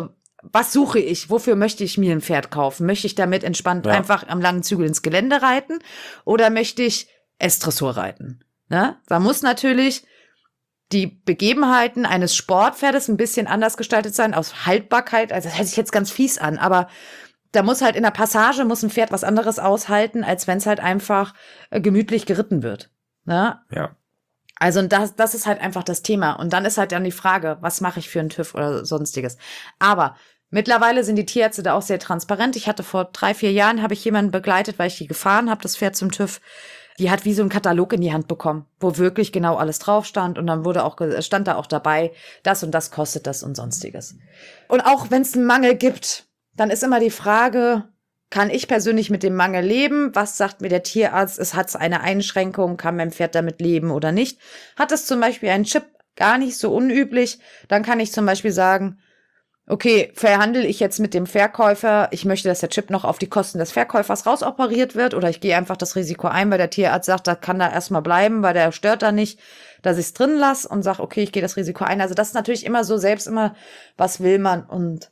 was suche ich? Wofür möchte ich mir ein Pferd kaufen? Möchte ich damit entspannt einfach am langen Zügel ins Gelände reiten? Oder möchte ich S-Dressur reiten? Ne? Da muss natürlich die Begebenheiten eines Sportpferdes ein bisschen anders gestaltet sein, aus Haltbarkeit. Also das hört sich jetzt ganz fies an, aber da muss halt in der Passage muss ein Pferd was anderes aushalten, als wenn es halt einfach gemütlich geritten wird. Ne? Ja. Also das ist halt einfach das Thema. Und dann ist halt dann die Frage, was mache ich für einen TÜV oder sonstiges. Aber mittlerweile sind die Tierärzte da auch sehr transparent. Ich hatte vor 3-4 Jahren, habe ich jemanden begleitet, weil ich die gefahren habe, das Pferd zum TÜV. Die hat wie so einen Katalog in die Hand bekommen, wo wirklich genau alles drauf stand. Und dann stand da auch dabei, das und das kostet das und sonstiges. Und auch wenn es einen Mangel gibt, dann ist immer die Frage, kann ich persönlich mit dem Mangel leben? Was sagt mir der Tierarzt? Hat es eine Einschränkung? Kann mein Pferd damit leben oder nicht? Hat es zum Beispiel einen Chip? Gar nicht so unüblich. Dann kann ich zum Beispiel sagen, okay, verhandle ich jetzt mit dem Verkäufer, ich möchte, dass der Chip noch auf die Kosten des Verkäufers rausoperiert wird, oder ich gehe einfach das Risiko ein, weil der Tierarzt sagt, das kann da erstmal bleiben, weil der stört da nicht, dass ich es drin lasse und sage, okay, ich gehe das Risiko ein. Also das ist natürlich immer so, selbst immer, was will man und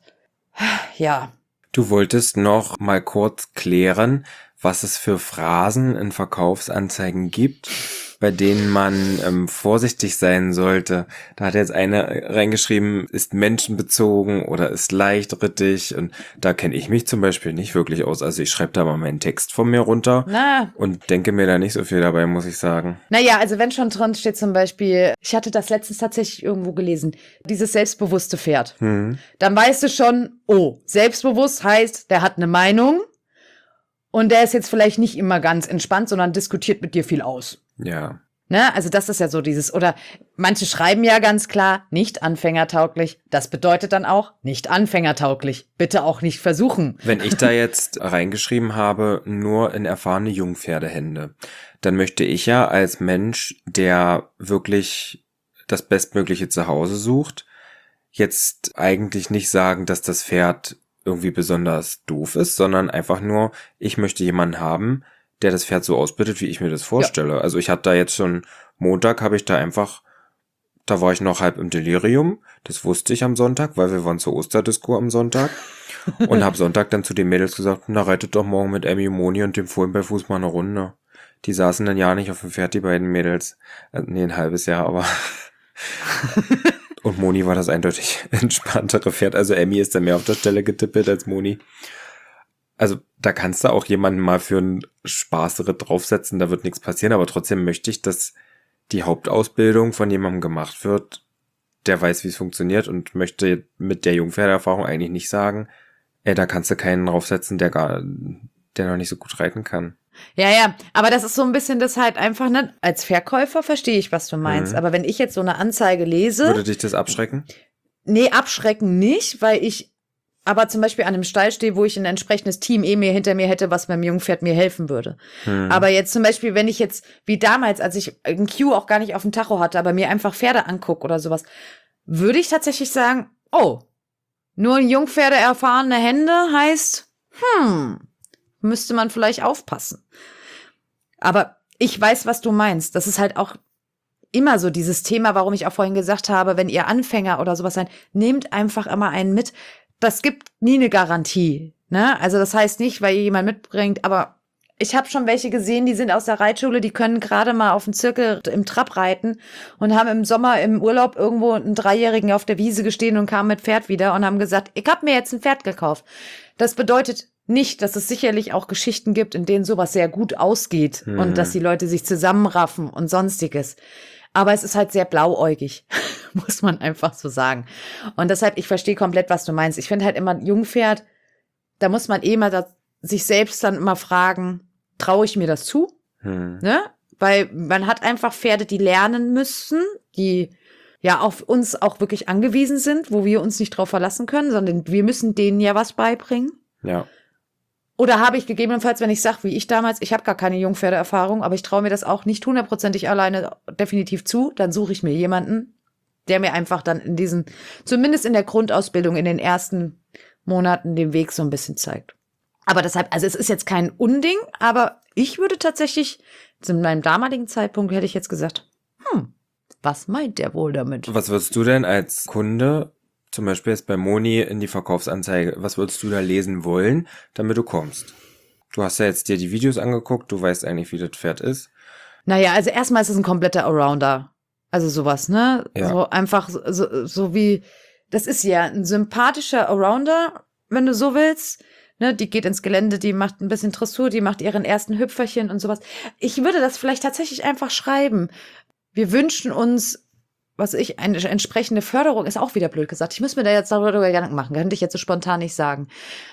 ja. Du wolltest noch mal kurz klären, was es für Phrasen in Verkaufsanzeigen gibt, bei denen man vorsichtig sein sollte. Da hat jetzt eine reingeschrieben, ist menschenbezogen oder ist leichtrittig, und da kenne ich mich zum Beispiel nicht wirklich aus. Also ich schreibe da mal meinen Text von mir runter und denke mir da nicht so viel dabei, muss ich sagen. Naja, also wenn schon drin steht zum Beispiel, ich hatte das letztens tatsächlich irgendwo gelesen, dieses selbstbewusste Pferd. Dann weißt du schon, oh, selbstbewusst heißt, der hat eine Meinung. Und der ist jetzt vielleicht nicht immer ganz entspannt, sondern diskutiert mit dir viel aus. Ja. Ne? Also das ist ja so dieses, oder manche schreiben ja ganz klar, nicht anfängertauglich. Das bedeutet dann auch, nicht anfängertauglich. Bitte auch nicht versuchen. Wenn ich da jetzt reingeschrieben habe, nur in erfahrene Jungpferdehände, dann möchte ich ja als Mensch, der wirklich das bestmögliche Zuhause sucht, jetzt eigentlich nicht sagen, dass das Pferd irgendwie besonders doof ist, sondern einfach nur, ich möchte jemanden haben, der das Pferd so ausbildet, wie ich mir das vorstelle. Ja. Also ich hatte da jetzt schon, Montag habe ich da einfach, da war ich noch halb im Delirium, das wusste ich am Sonntag, weil wir waren zur Osterdisco am Sonntag und habe Sonntag dann zu den Mädels gesagt, na reitet doch morgen mit Emmy, Moni und dem Fohlen bei Fuß mal eine Runde. Die saßen dann ja nicht auf dem Pferd, die beiden Mädels. Nee, ein halbes Jahr, aber... Und Moni war das eindeutig entspanntere Pferd. Also Emmy ist dann mehr auf der Stelle getippelt als Moni. Also da kannst du auch jemanden mal für einen Spaßritt draufsetzen, da wird nichts passieren. Aber trotzdem möchte ich, dass die Hauptausbildung von jemandem gemacht wird, der weiß, wie es funktioniert und möchte mit der Jungpferderfahrung eigentlich nicht sagen, da kannst du keinen draufsetzen, der noch nicht so gut reiten kann. Ja, aber das ist so ein bisschen das halt einfach, ne? Als Verkäufer verstehe ich, was du meinst. Aber wenn ich jetzt so eine Anzeige lese. Würde dich das abschrecken? Nee, abschrecken nicht, weil ich aber zum Beispiel an einem Stall stehe, wo ich ein entsprechendes Team mir hinter mir hätte, was beim Jungpferd mir helfen würde. Aber jetzt zum Beispiel, wenn ich jetzt, wie damals, als ich ein Q auch gar nicht auf dem Tacho hatte, aber mir einfach Pferde angucke oder sowas, würde ich tatsächlich sagen, oh, nur ein Jungpferde erfahrene Hände heißt, müsste man vielleicht aufpassen. Aber ich weiß, was du meinst. Das ist halt auch immer so dieses Thema, warum ich auch vorhin gesagt habe, wenn ihr Anfänger oder sowas seid, nehmt einfach immer einen mit. Das gibt nie eine Garantie. Ne? Also das heißt nicht, weil ihr jemanden mitbringt, aber ich habe schon welche gesehen, die sind aus der Reitschule, die können gerade mal auf den Zirkel im Trab reiten und haben im Sommer im Urlaub irgendwo einen Dreijährigen auf der Wiese gestehen und kamen mit Pferd wieder und haben gesagt, ich habe mir jetzt ein Pferd gekauft. Das bedeutet nicht, dass es sicherlich auch Geschichten gibt, in denen sowas sehr gut ausgeht und dass die Leute sich zusammenraffen und Sonstiges. Aber es ist halt sehr blauäugig, muss man einfach so sagen. Und deshalb, ich verstehe komplett, was du meinst. Ich finde halt immer, ein Jungpferd, da muss man mal sich selbst dann immer fragen, traue ich mir das zu? Ne? Weil man hat einfach Pferde, die lernen müssen, die ja auf uns auch wirklich angewiesen sind, wo wir uns nicht drauf verlassen können, sondern wir müssen denen ja was beibringen. Ja. Oder habe ich gegebenenfalls, wenn ich sage, wie ich damals, ich habe gar keine Jungpferdeerfahrung, aber ich traue mir das auch nicht 100% alleine definitiv zu, dann suche ich mir jemanden, der mir einfach dann zumindest in der Grundausbildung in den ersten Monaten den Weg so ein bisschen zeigt. Aber deshalb, also es ist jetzt kein Unding, aber ich würde tatsächlich, zu meinem damaligen Zeitpunkt hätte ich jetzt gesagt, was meint der wohl damit? Was würdest du denn als Kunde, zum Beispiel jetzt bei Moni in die Verkaufsanzeige, was würdest du da lesen wollen, damit du kommst? Du hast ja jetzt dir die Videos angeguckt, du weißt eigentlich, wie das Pferd ist. Naja, also erstmal ist es ein kompletter Allrounder. Also sowas, ne? Ja. So einfach so wie, das ist ja ein sympathischer Allrounder, wenn du so willst. Ne, die geht ins Gelände, die macht ein bisschen Dressur, die macht ihren ersten Hüpferchen und sowas. Ich würde das vielleicht tatsächlich einfach schreiben. Wir wünschen uns, eine entsprechende Förderung, ist auch wieder blöd gesagt. Ich muss mir da jetzt darüber Gedanken machen, könnte ich jetzt so spontan nicht sagen.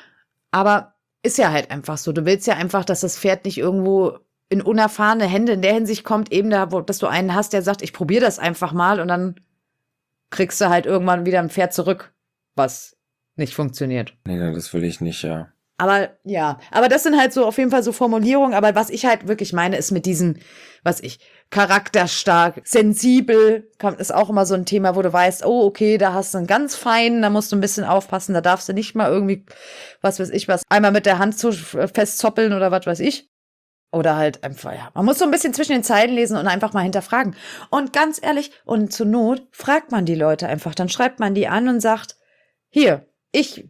Aber ist ja halt einfach so. Du willst ja einfach, dass das Pferd nicht irgendwo in unerfahrene Hände in der Hinsicht kommt, eben dass du einen hast, der sagt, ich probiere das einfach mal und dann kriegst du halt irgendwann wieder ein Pferd zurück, was nicht funktioniert. Nee, das will ich nicht, ja. Aber das sind halt so auf jeden Fall so Formulierungen. Aber was ich halt wirklich meine, ist mit diesen, charakterstark, sensibel, ist auch immer so ein Thema, wo du weißt, oh, okay, da hast du einen ganz feinen, da musst du ein bisschen aufpassen, da darfst du nicht mal irgendwie, einmal mit der Hand festzoppeln oder was weiß ich. Oder halt einfach, ja, man muss so ein bisschen zwischen den Zeilen lesen und einfach mal hinterfragen. Und ganz ehrlich, und zur Not fragt man die Leute einfach, dann schreibt man die an und sagt, hier, ich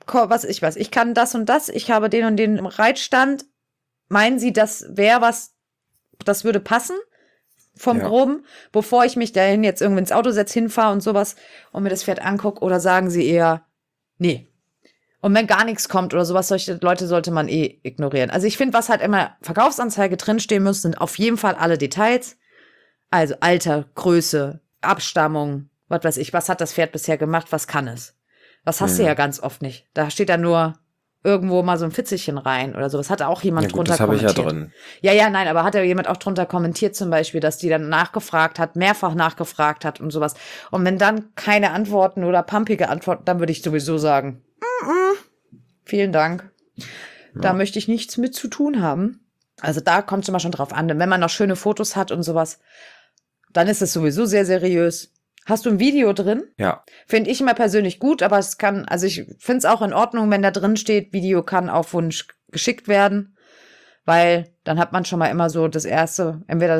kann das und das, ich habe den und den im Reitstand. Meinen Sie, das wäre was, das würde passen? Vom Groben, bevor ich mich dahin jetzt irgendwie ins Auto setze, hinfahre und sowas und mir das Pferd angucke, oder sagen Sie eher, nee. Und wenn gar nichts kommt oder sowas, solche Leute sollte man ignorieren. Also ich finde, was halt immer Verkaufsanzeige drinstehen muss, sind auf jeden Fall alle Details. Also Alter, Größe, Abstammung, was weiß ich, was hat das Pferd bisher gemacht, was kann es? Das hast du ja ganz oft nicht. Da steht dann nur irgendwo mal so ein Fitzelchen rein oder sowas. Hat auch jemand drunter das habe ich kommentiert. ja drin. Ja, nein, aber hat ja jemand auch drunter kommentiert zum Beispiel, dass die dann nachgefragt hat, mehrfach nachgefragt hat und sowas. Und wenn dann keine Antworten oder pumpige Antworten, dann würde ich sowieso sagen, vielen Dank. Da möchte ich nichts mit zu tun haben. Also da kommt es immer schon drauf an. Wenn man noch schöne Fotos hat und sowas, dann ist es sowieso sehr seriös. Hast du ein Video drin? Ja. Finde ich immer persönlich gut, aber es kann, also ich finde es auch in Ordnung, wenn da drin steht, Video kann auf Wunsch geschickt werden, weil dann hat man schon mal immer so das erste,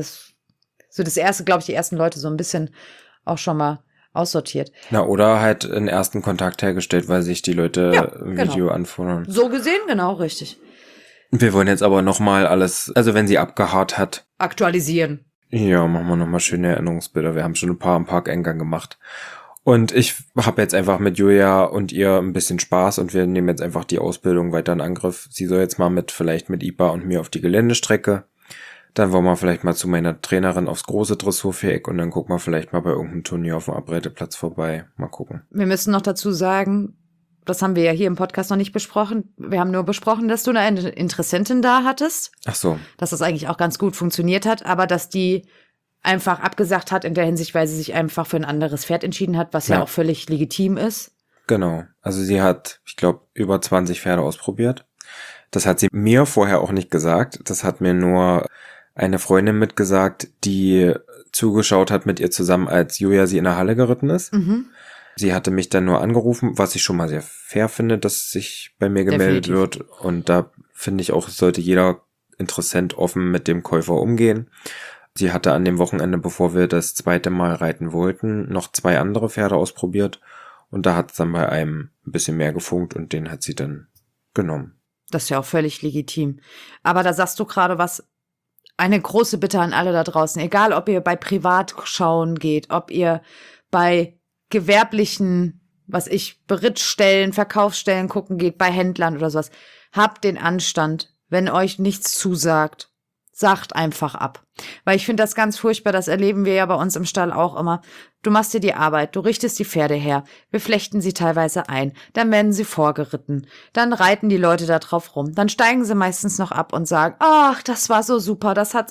glaube ich, die ersten Leute so ein bisschen auch schon mal aussortiert. Na, oder halt einen ersten Kontakt hergestellt, weil sich die Leute ein genau. Video anfordern. So gesehen, genau, richtig. Wir wollen jetzt aber nochmal alles, also wenn sie abgehaart hat. Aktualisieren. Ja, machen wir nochmal schöne Erinnerungsbilder. Wir haben schon ein paar am Parkeingang gemacht. Und ich habe jetzt einfach mit Julia und ihr ein bisschen Spaß und wir nehmen jetzt einfach die Ausbildung weiter in Angriff. Sie soll jetzt mal vielleicht mit Ipa und mir auf die Geländestrecke. Dann wollen wir vielleicht mal zu meiner Trainerin aufs große Dressurviereck und dann gucken wir vielleicht mal bei irgendeinem Turnier auf dem Abreiteplatz vorbei. Mal gucken. Wir müssen noch dazu sagen, das haben wir ja hier im Podcast noch nicht besprochen. Wir haben nur besprochen, dass du eine Interessentin da hattest. Ach so. Dass das eigentlich auch ganz gut funktioniert hat, aber dass die einfach abgesagt hat in der Hinsicht, weil sie sich einfach für ein anderes Pferd entschieden hat, was ja auch völlig legitim ist. Genau. Also sie hat, ich glaube, über 20 Pferde ausprobiert. Das hat sie mir vorher auch nicht gesagt. Das hat mir nur eine Freundin mitgesagt, die zugeschaut hat mit ihr zusammen, als Julia sie in der Halle geritten ist. Mhm. Sie hatte mich dann nur angerufen, was ich schon mal sehr fair finde, dass sich bei mir gemeldet wird. Und da finde ich auch, sollte jeder Interessent offen mit dem Käufer umgehen. Sie hatte an dem Wochenende, bevor wir das zweite Mal reiten wollten, noch 2 andere Pferde ausprobiert. Und da hat es dann bei einem ein bisschen mehr gefunkt und den hat sie dann genommen. Das ist ja auch völlig legitim. Aber da sagst du gerade was, eine große Bitte an alle da draußen. Egal, ob ihr bei Privatschauen geht, ob ihr bei gewerblichen, Berittstellen, Verkaufsstellen gucken geht, bei Händlern oder sowas. Habt den Anstand, wenn euch nichts zusagt, sagt einfach ab. Weil ich finde das ganz furchtbar, das erleben wir ja bei uns im Stall auch immer. Du machst dir die Arbeit, du richtest die Pferde her, wir flechten sie teilweise ein, dann werden sie vorgeritten, dann reiten die Leute da drauf rum, dann steigen sie meistens noch ab und sagen, ach, das war so super,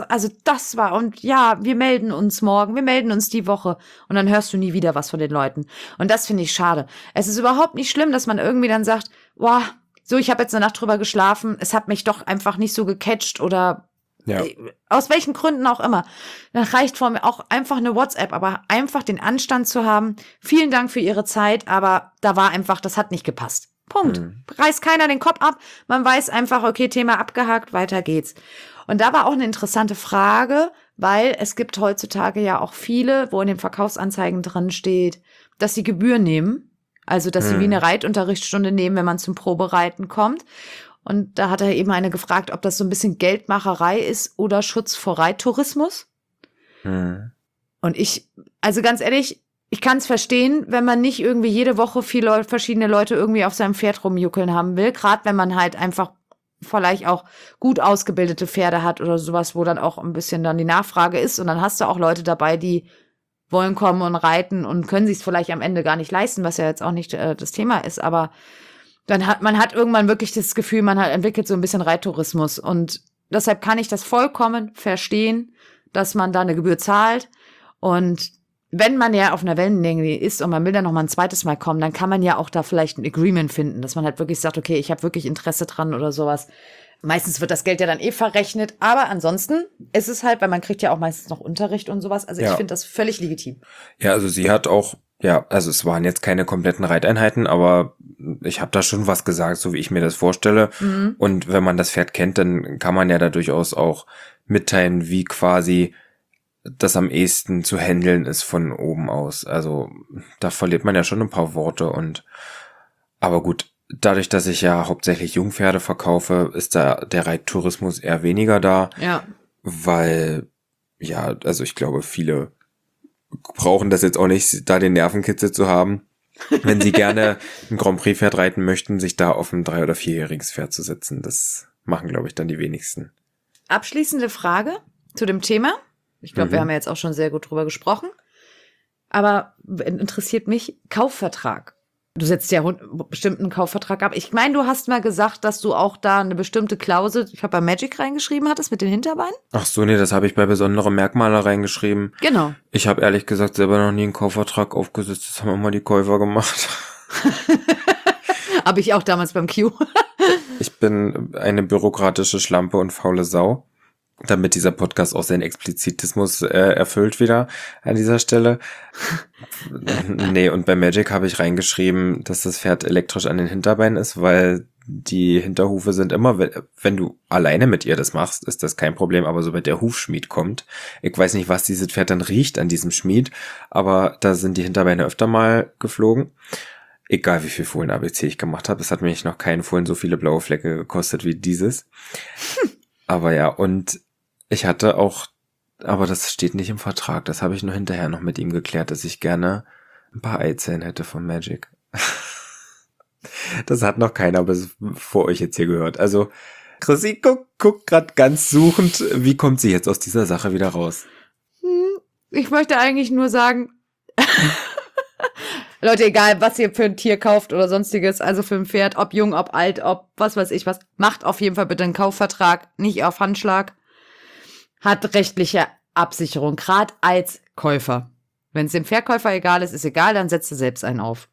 und ja, wir melden uns morgen, wir melden uns die Woche und dann hörst du nie wieder was von den Leuten. Und das finde ich schade. Es ist überhaupt nicht schlimm, dass man irgendwie dann sagt, boah, so, ich habe jetzt eine Nacht drüber geschlafen, es hat mich doch einfach nicht so gecatcht oder Ja. aus welchen Gründen auch immer. Dann reicht vor mir auch einfach eine WhatsApp, aber einfach den Anstand zu haben. Vielen Dank für Ihre Zeit, aber das hat nicht gepasst. Punkt. Reißt keiner den Kopf ab. Man weiß einfach, okay, Thema abgehakt, weiter geht's. Und da war auch eine interessante Frage, weil es gibt heutzutage ja auch viele, wo in den Verkaufsanzeigen drin steht, dass sie Gebühr nehmen. Also, dass sie wie eine Reitunterrichtsstunde nehmen, wenn man zum Probereiten kommt. Und da hat er eben eine gefragt, ob das so ein bisschen Geldmacherei ist oder Schutz vor Reittourismus. Und also ganz ehrlich, ich kann es verstehen, wenn man nicht irgendwie jede Woche viele verschiedene Leute irgendwie auf seinem Pferd rumjuckeln haben will. Gerade wenn man halt einfach vielleicht auch gut ausgebildete Pferde hat oder sowas, wo dann auch ein bisschen dann die Nachfrage ist. Und dann hast du auch Leute dabei, die wollen kommen und reiten und können sich es vielleicht am Ende gar nicht leisten, was ja jetzt auch nicht das Thema ist, aber man hat irgendwann wirklich das Gefühl, man hat entwickelt so ein bisschen Reittourismus und deshalb kann ich das vollkommen verstehen, dass man da eine Gebühr zahlt und wenn man ja auf einer Wellenlänge ist und man will dann noch mal ein zweites Mal kommen, dann kann man ja auch da vielleicht ein Agreement finden, dass man halt wirklich sagt, okay, ich habe wirklich Interesse dran oder sowas. Meistens wird das Geld ja dann verrechnet, aber ansonsten ist es halt, weil man kriegt ja auch meistens noch Unterricht und sowas, also ich finde das völlig legitim. Ja, also sie hat auch, also es waren jetzt keine kompletten Reiteinheiten, aber ich habe da schon was gesagt, so wie ich mir das vorstelle. Und wenn man das Pferd kennt, dann kann man ja da durchaus auch mitteilen, wie quasi das am ehesten zu handeln ist von oben aus. Also da verliert man ja schon ein paar Worte aber gut, dadurch, dass ich ja hauptsächlich Jungpferde verkaufe, ist da der Reittourismus eher weniger da. Ja. Weil, also ich glaube, viele brauchen das jetzt auch nicht, da den Nervenkitzel zu haben, wenn sie gerne ein Grand Prix Pferd reiten möchten, sich da auf ein 3- oder 4-jähriges Pferd zu setzen. Das machen, glaube ich, dann die wenigsten. Abschließende Frage zu dem Thema. Ich glaube, wir haben ja jetzt auch schon sehr gut drüber gesprochen. Aber interessiert mich Kaufvertrag. Du setzt ja bestimmt einen Kaufvertrag ab. Ich meine, du hast mal gesagt, dass du auch da eine bestimmte Klausel, ich glaube bei Magic reingeschrieben hattest mit den Hinterbeinen. Ach so, nee, das habe ich bei besondere Merkmale reingeschrieben. Genau. Ich habe ehrlich gesagt selber noch nie einen Kaufvertrag aufgesetzt. Das haben immer die Käufer gemacht. Habe ich auch damals beim Q. Ich bin eine bürokratische Schlampe und faule Sau. Damit dieser Podcast auch seinen Explizitismus erfüllt wieder an dieser Stelle. Nee, und bei Magic habe ich reingeschrieben, dass das Pferd elektrisch an den Hinterbeinen ist, weil die Hinterhufe sind immer, wenn du alleine mit ihr das machst, ist das kein Problem, aber sobald der Hufschmied kommt, ich weiß nicht, was dieses Pferd dann riecht an diesem Schmied, aber da sind die Hinterbeine öfter mal geflogen. Egal wie viel Fohlen-ABC ich gemacht habe, es hat mich noch keinen Fohlen so viele blaue Flecke gekostet wie dieses. Aber ja, und ich hatte auch, aber das steht nicht im Vertrag, das habe ich nur hinterher noch mit ihm geklärt, dass ich gerne ein paar Eizellen hätte von Magic. Das hat noch keiner bis vor euch jetzt hier gehört. Also Chrissy guckt gerade ganz suchend, wie kommt sie jetzt aus dieser Sache wieder raus? Ich möchte eigentlich nur sagen, Leute, egal, was ihr für ein Tier kauft oder sonstiges, also für ein Pferd, ob jung, ob alt, ob was weiß ich was, macht auf jeden Fall bitte einen Kaufvertrag, nicht auf Handschlag. Hat rechtliche Absicherung, gerade als Käufer. Wenn es dem Verkäufer egal ist egal, dann setzt du selbst einen auf.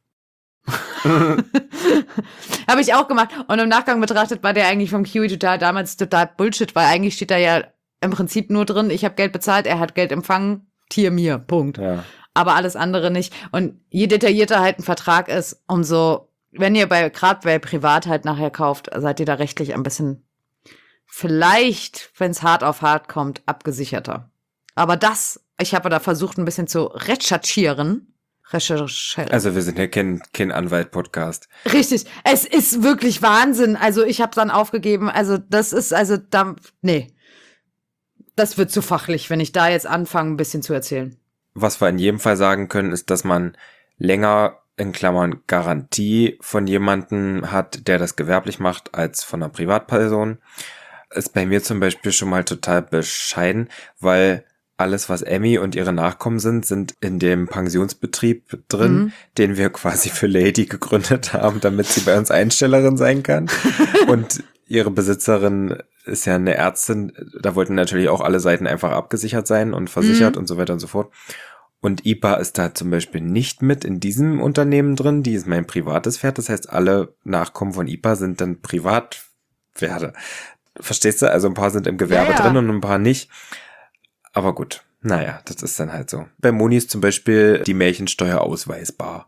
Habe ich auch gemacht. Und im Nachgang betrachtet war der eigentlich vom Kiwi damals total Bullshit, weil eigentlich steht da ja im Prinzip nur drin, ich habe Geld bezahlt, er hat Geld empfangen, Tier mir, Punkt. Ja. Aber alles andere nicht. Und je detaillierter halt ein Vertrag ist, umso, wenn ihr gerade bei Privat halt nachher kauft, seid ihr da rechtlich ein bisschen vielleicht, wenn es hart auf hart kommt, abgesicherter. Aber ich habe da versucht, ein bisschen zu recherchieren. Also wir sind ja kein Anwalt-Podcast. Richtig, es ist wirklich Wahnsinn. Also ich habe dann aufgegeben. Also das ist, nee. Das wird zu fachlich, wenn ich da jetzt anfange, ein bisschen zu erzählen. Was wir in jedem Fall sagen können, ist, dass man länger, in Klammern, Garantie von jemandem hat, der das gewerblich macht, als von einer Privatperson. Ist bei mir zum Beispiel schon mal total bescheiden, weil alles, was Emmy und ihre Nachkommen sind in dem Pensionsbetrieb drin, den wir quasi für Lady gegründet haben, damit sie bei uns Einstellerin sein kann. Und ihre Besitzerin ist ja eine Ärztin, da wollten natürlich auch alle Seiten einfach abgesichert sein und versichert und so weiter und so fort. Und IPA ist da zum Beispiel nicht mit in diesem Unternehmen drin, die ist mein privates Pferd, das heißt, alle Nachkommen von IPA sind dann Privatpferde. Verstehst du? Also ein paar sind im Gewerbe drin und ein paar nicht. Aber gut, naja, das ist dann halt so. Bei Moni ist zum Beispiel die Märchensteuer ausweisbar.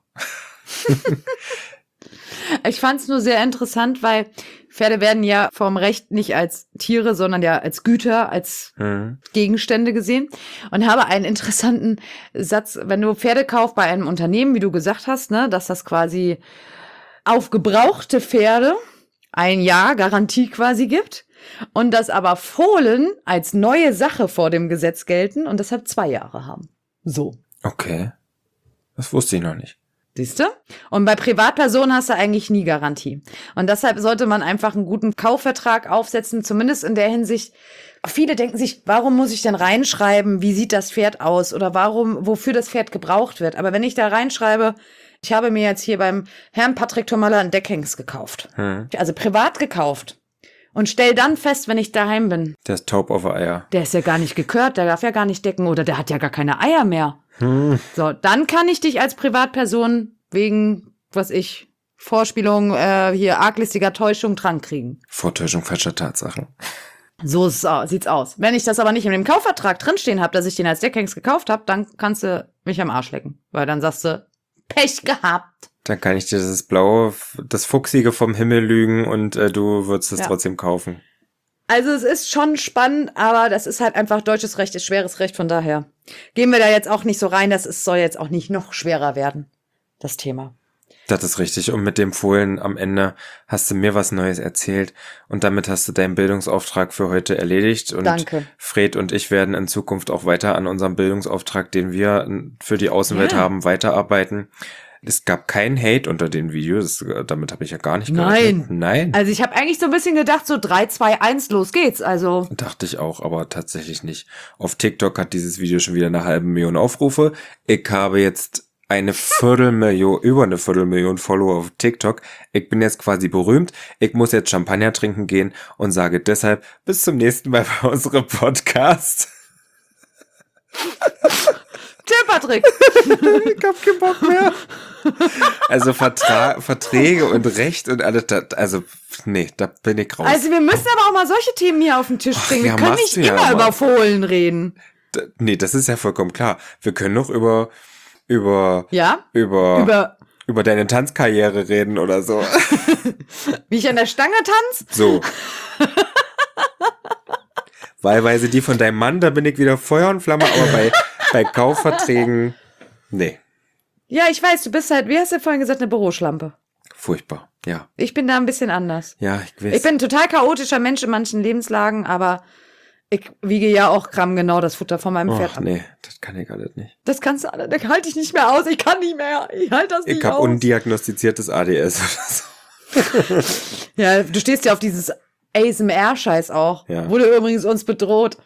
Ich fand es nur sehr interessant, weil Pferde werden ja vom Recht nicht als Tiere, sondern ja als Güter, als Gegenstände gesehen. Und habe einen interessanten Satz, wenn du Pferde kaufst bei einem Unternehmen, wie du gesagt hast, ne, dass das quasi auf gebrauchte Pferde 1 Jahr Garantie quasi gibt und dass aber Fohlen als neue Sache vor dem Gesetz gelten und deshalb 2 Jahre haben. So. Okay. Das wusste ich noch nicht. Siehst du? Und bei Privatpersonen hast du eigentlich nie Garantie. Und deshalb sollte man einfach einen guten Kaufvertrag aufsetzen, zumindest in der Hinsicht. Viele denken sich, warum muss ich denn reinschreiben, wie sieht das Pferd aus oder wofür das Pferd gebraucht wird. Aber wenn ich da reinschreibe, ich habe mir jetzt hier beim Herrn Patrick Tomalla einen Deckhengst gekauft. Also privat gekauft. Und stell dann fest, wenn ich daheim bin. Der ist taub auf Eier. Der ist ja gar nicht gekürt, der darf ja gar nicht decken oder der hat ja gar keine Eier mehr. So, dann kann ich dich als Privatperson wegen, Vorspielung, hier arglistiger Täuschung drankriegen. Vortäuschung falscher Tatsachen. So sieht's aus. Wenn ich das aber nicht in dem Kaufvertrag drinstehen habe, dass ich den als Deckhengst gekauft habe, dann kannst du mich am Arsch lecken. Weil dann sagst du, Pech gehabt. Dann kann ich dir das Blaue, das Fuchsige vom Himmel lügen und du würdest es trotzdem kaufen. Also es ist schon spannend, aber das ist halt einfach deutsches Recht, ist schweres Recht, von daher gehen wir da jetzt auch nicht so rein, soll jetzt auch nicht noch schwerer werden, das Thema. Das ist richtig. Und mit dem Fohlen am Ende hast du mir was Neues erzählt und damit hast du deinen Bildungsauftrag für heute erledigt. Und danke. Fred und ich werden in Zukunft auch weiter an unserem Bildungsauftrag, den wir für die Außenwelt haben, weiterarbeiten. Es gab keinen Hate unter den Videos, damit habe ich ja gar nicht gerechnet. Nein. Also ich habe eigentlich so ein bisschen gedacht, so 3, 2, 1, los geht's. Also dachte ich auch, aber tatsächlich nicht. Auf TikTok hat dieses Video schon wieder 500.000 Aufrufe. Ich habe jetzt über eine Viertelmillion Follower auf TikTok. Ich bin jetzt quasi berühmt. Ich muss jetzt Champagner trinken gehen und sage deshalb bis zum nächsten Mal bei unserem Podcast. Tschö, Patrick. Ich hab keinen Bock mehr. Also Verträge und Recht und alles, nee, da bin ich raus. Also wir müssen aber auch mal solche Themen hier auf den Tisch bringen. ja, Wir können machst nicht du ja immer immer. über Fohlen reden. Nee, das ist ja vollkommen klar. Wir können noch über Ja? deine Tanzkarriere reden oder so. Wie ich an der Stange tanze? So. Wahlweise die von deinem Mann, da bin ich wieder Feuer und Flamme, aber bei Kaufverträgen, nee. Ja, ich weiß, du bist halt, wie hast du vorhin gesagt, eine Büroschlampe. Furchtbar, ja. Ich bin da ein bisschen anders. Ja, ich weiß. Ich bin ein total chaotischer Mensch in manchen Lebenslagen, aber ich wiege ja auch grammgenau das Futter von meinem Pferd ab. Nee, das kann ich alles nicht. Das kannst du alle, da halte ich nicht mehr aus. Ich kann nicht mehr. Ich halte das nicht Ich habe aus. undiagnostiziertes ADS oder so. Ja, du stehst ja auf dieses ASMR-Scheiß auch. Ja. Wurde übrigens uns gedroht.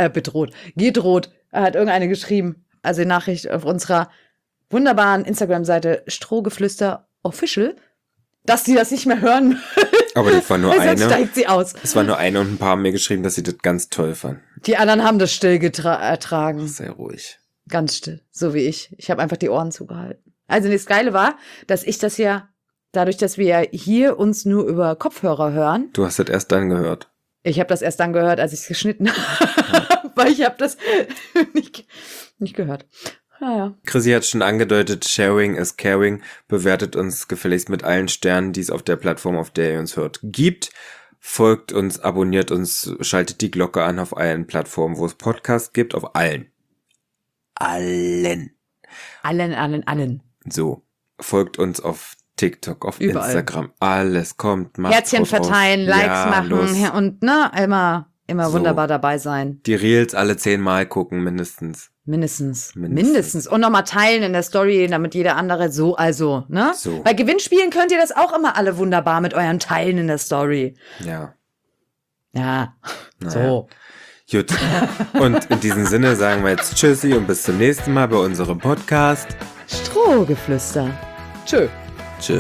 Hat irgendeine geschrieben. Also die Nachricht auf unserer wunderbaren Instagram-Seite Strohgeflüster Official, dass die das nicht mehr hören. Aber das war nur Sonst eine. steigt sie aus. Es war nur eine und ein paar haben mir geschrieben, dass sie das ganz toll fanden. Die anderen haben das still ertragen. Sei ruhig. Ganz still. So wie ich. Ich habe einfach die Ohren zugehalten. Also das Geile war, dass ich das ja, dadurch, dass wir ja hier uns nur über Kopfhörer hören. Du hast das erst dann gehört. Ich habe das erst dann gehört, als ich es geschnitten habe. Weil ich habe das nicht gehört. Naja. Chrissy hat schon angedeutet, Sharing is Caring. Bewertet uns gefälligst mit allen Sternen, die es auf der Plattform, auf der ihr uns hört, gibt. Folgt uns, abonniert uns, schaltet die Glocke an auf allen Plattformen, wo es Podcasts gibt. Auf allen. Allen. Allen. So. Folgt uns auf TikTok, auf Überall. Instagram. Alles kommt. Macht Herzchen drauf. verteilen, Likes Ja, machen los. und immer So. wunderbar dabei sein. Die Reels alle 10 Mal gucken, mindestens. Mindestens. Und nochmal teilen in der Story, damit jeder andere ne? So. Bei Gewinnspielen könnt ihr das auch immer alle wunderbar mit euren Teilen in der Story. Ja. Ja, Naja. so. Gut. Und in diesem Sinne sagen wir jetzt Tschüssi und bis zum nächsten Mal bei unserem Podcast. Strohgeflüster. Tschö. Tschö.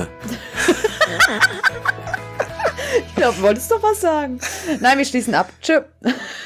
Ich glaube, du wolltest doch was sagen. Nein, wir schließen ab. Tschö.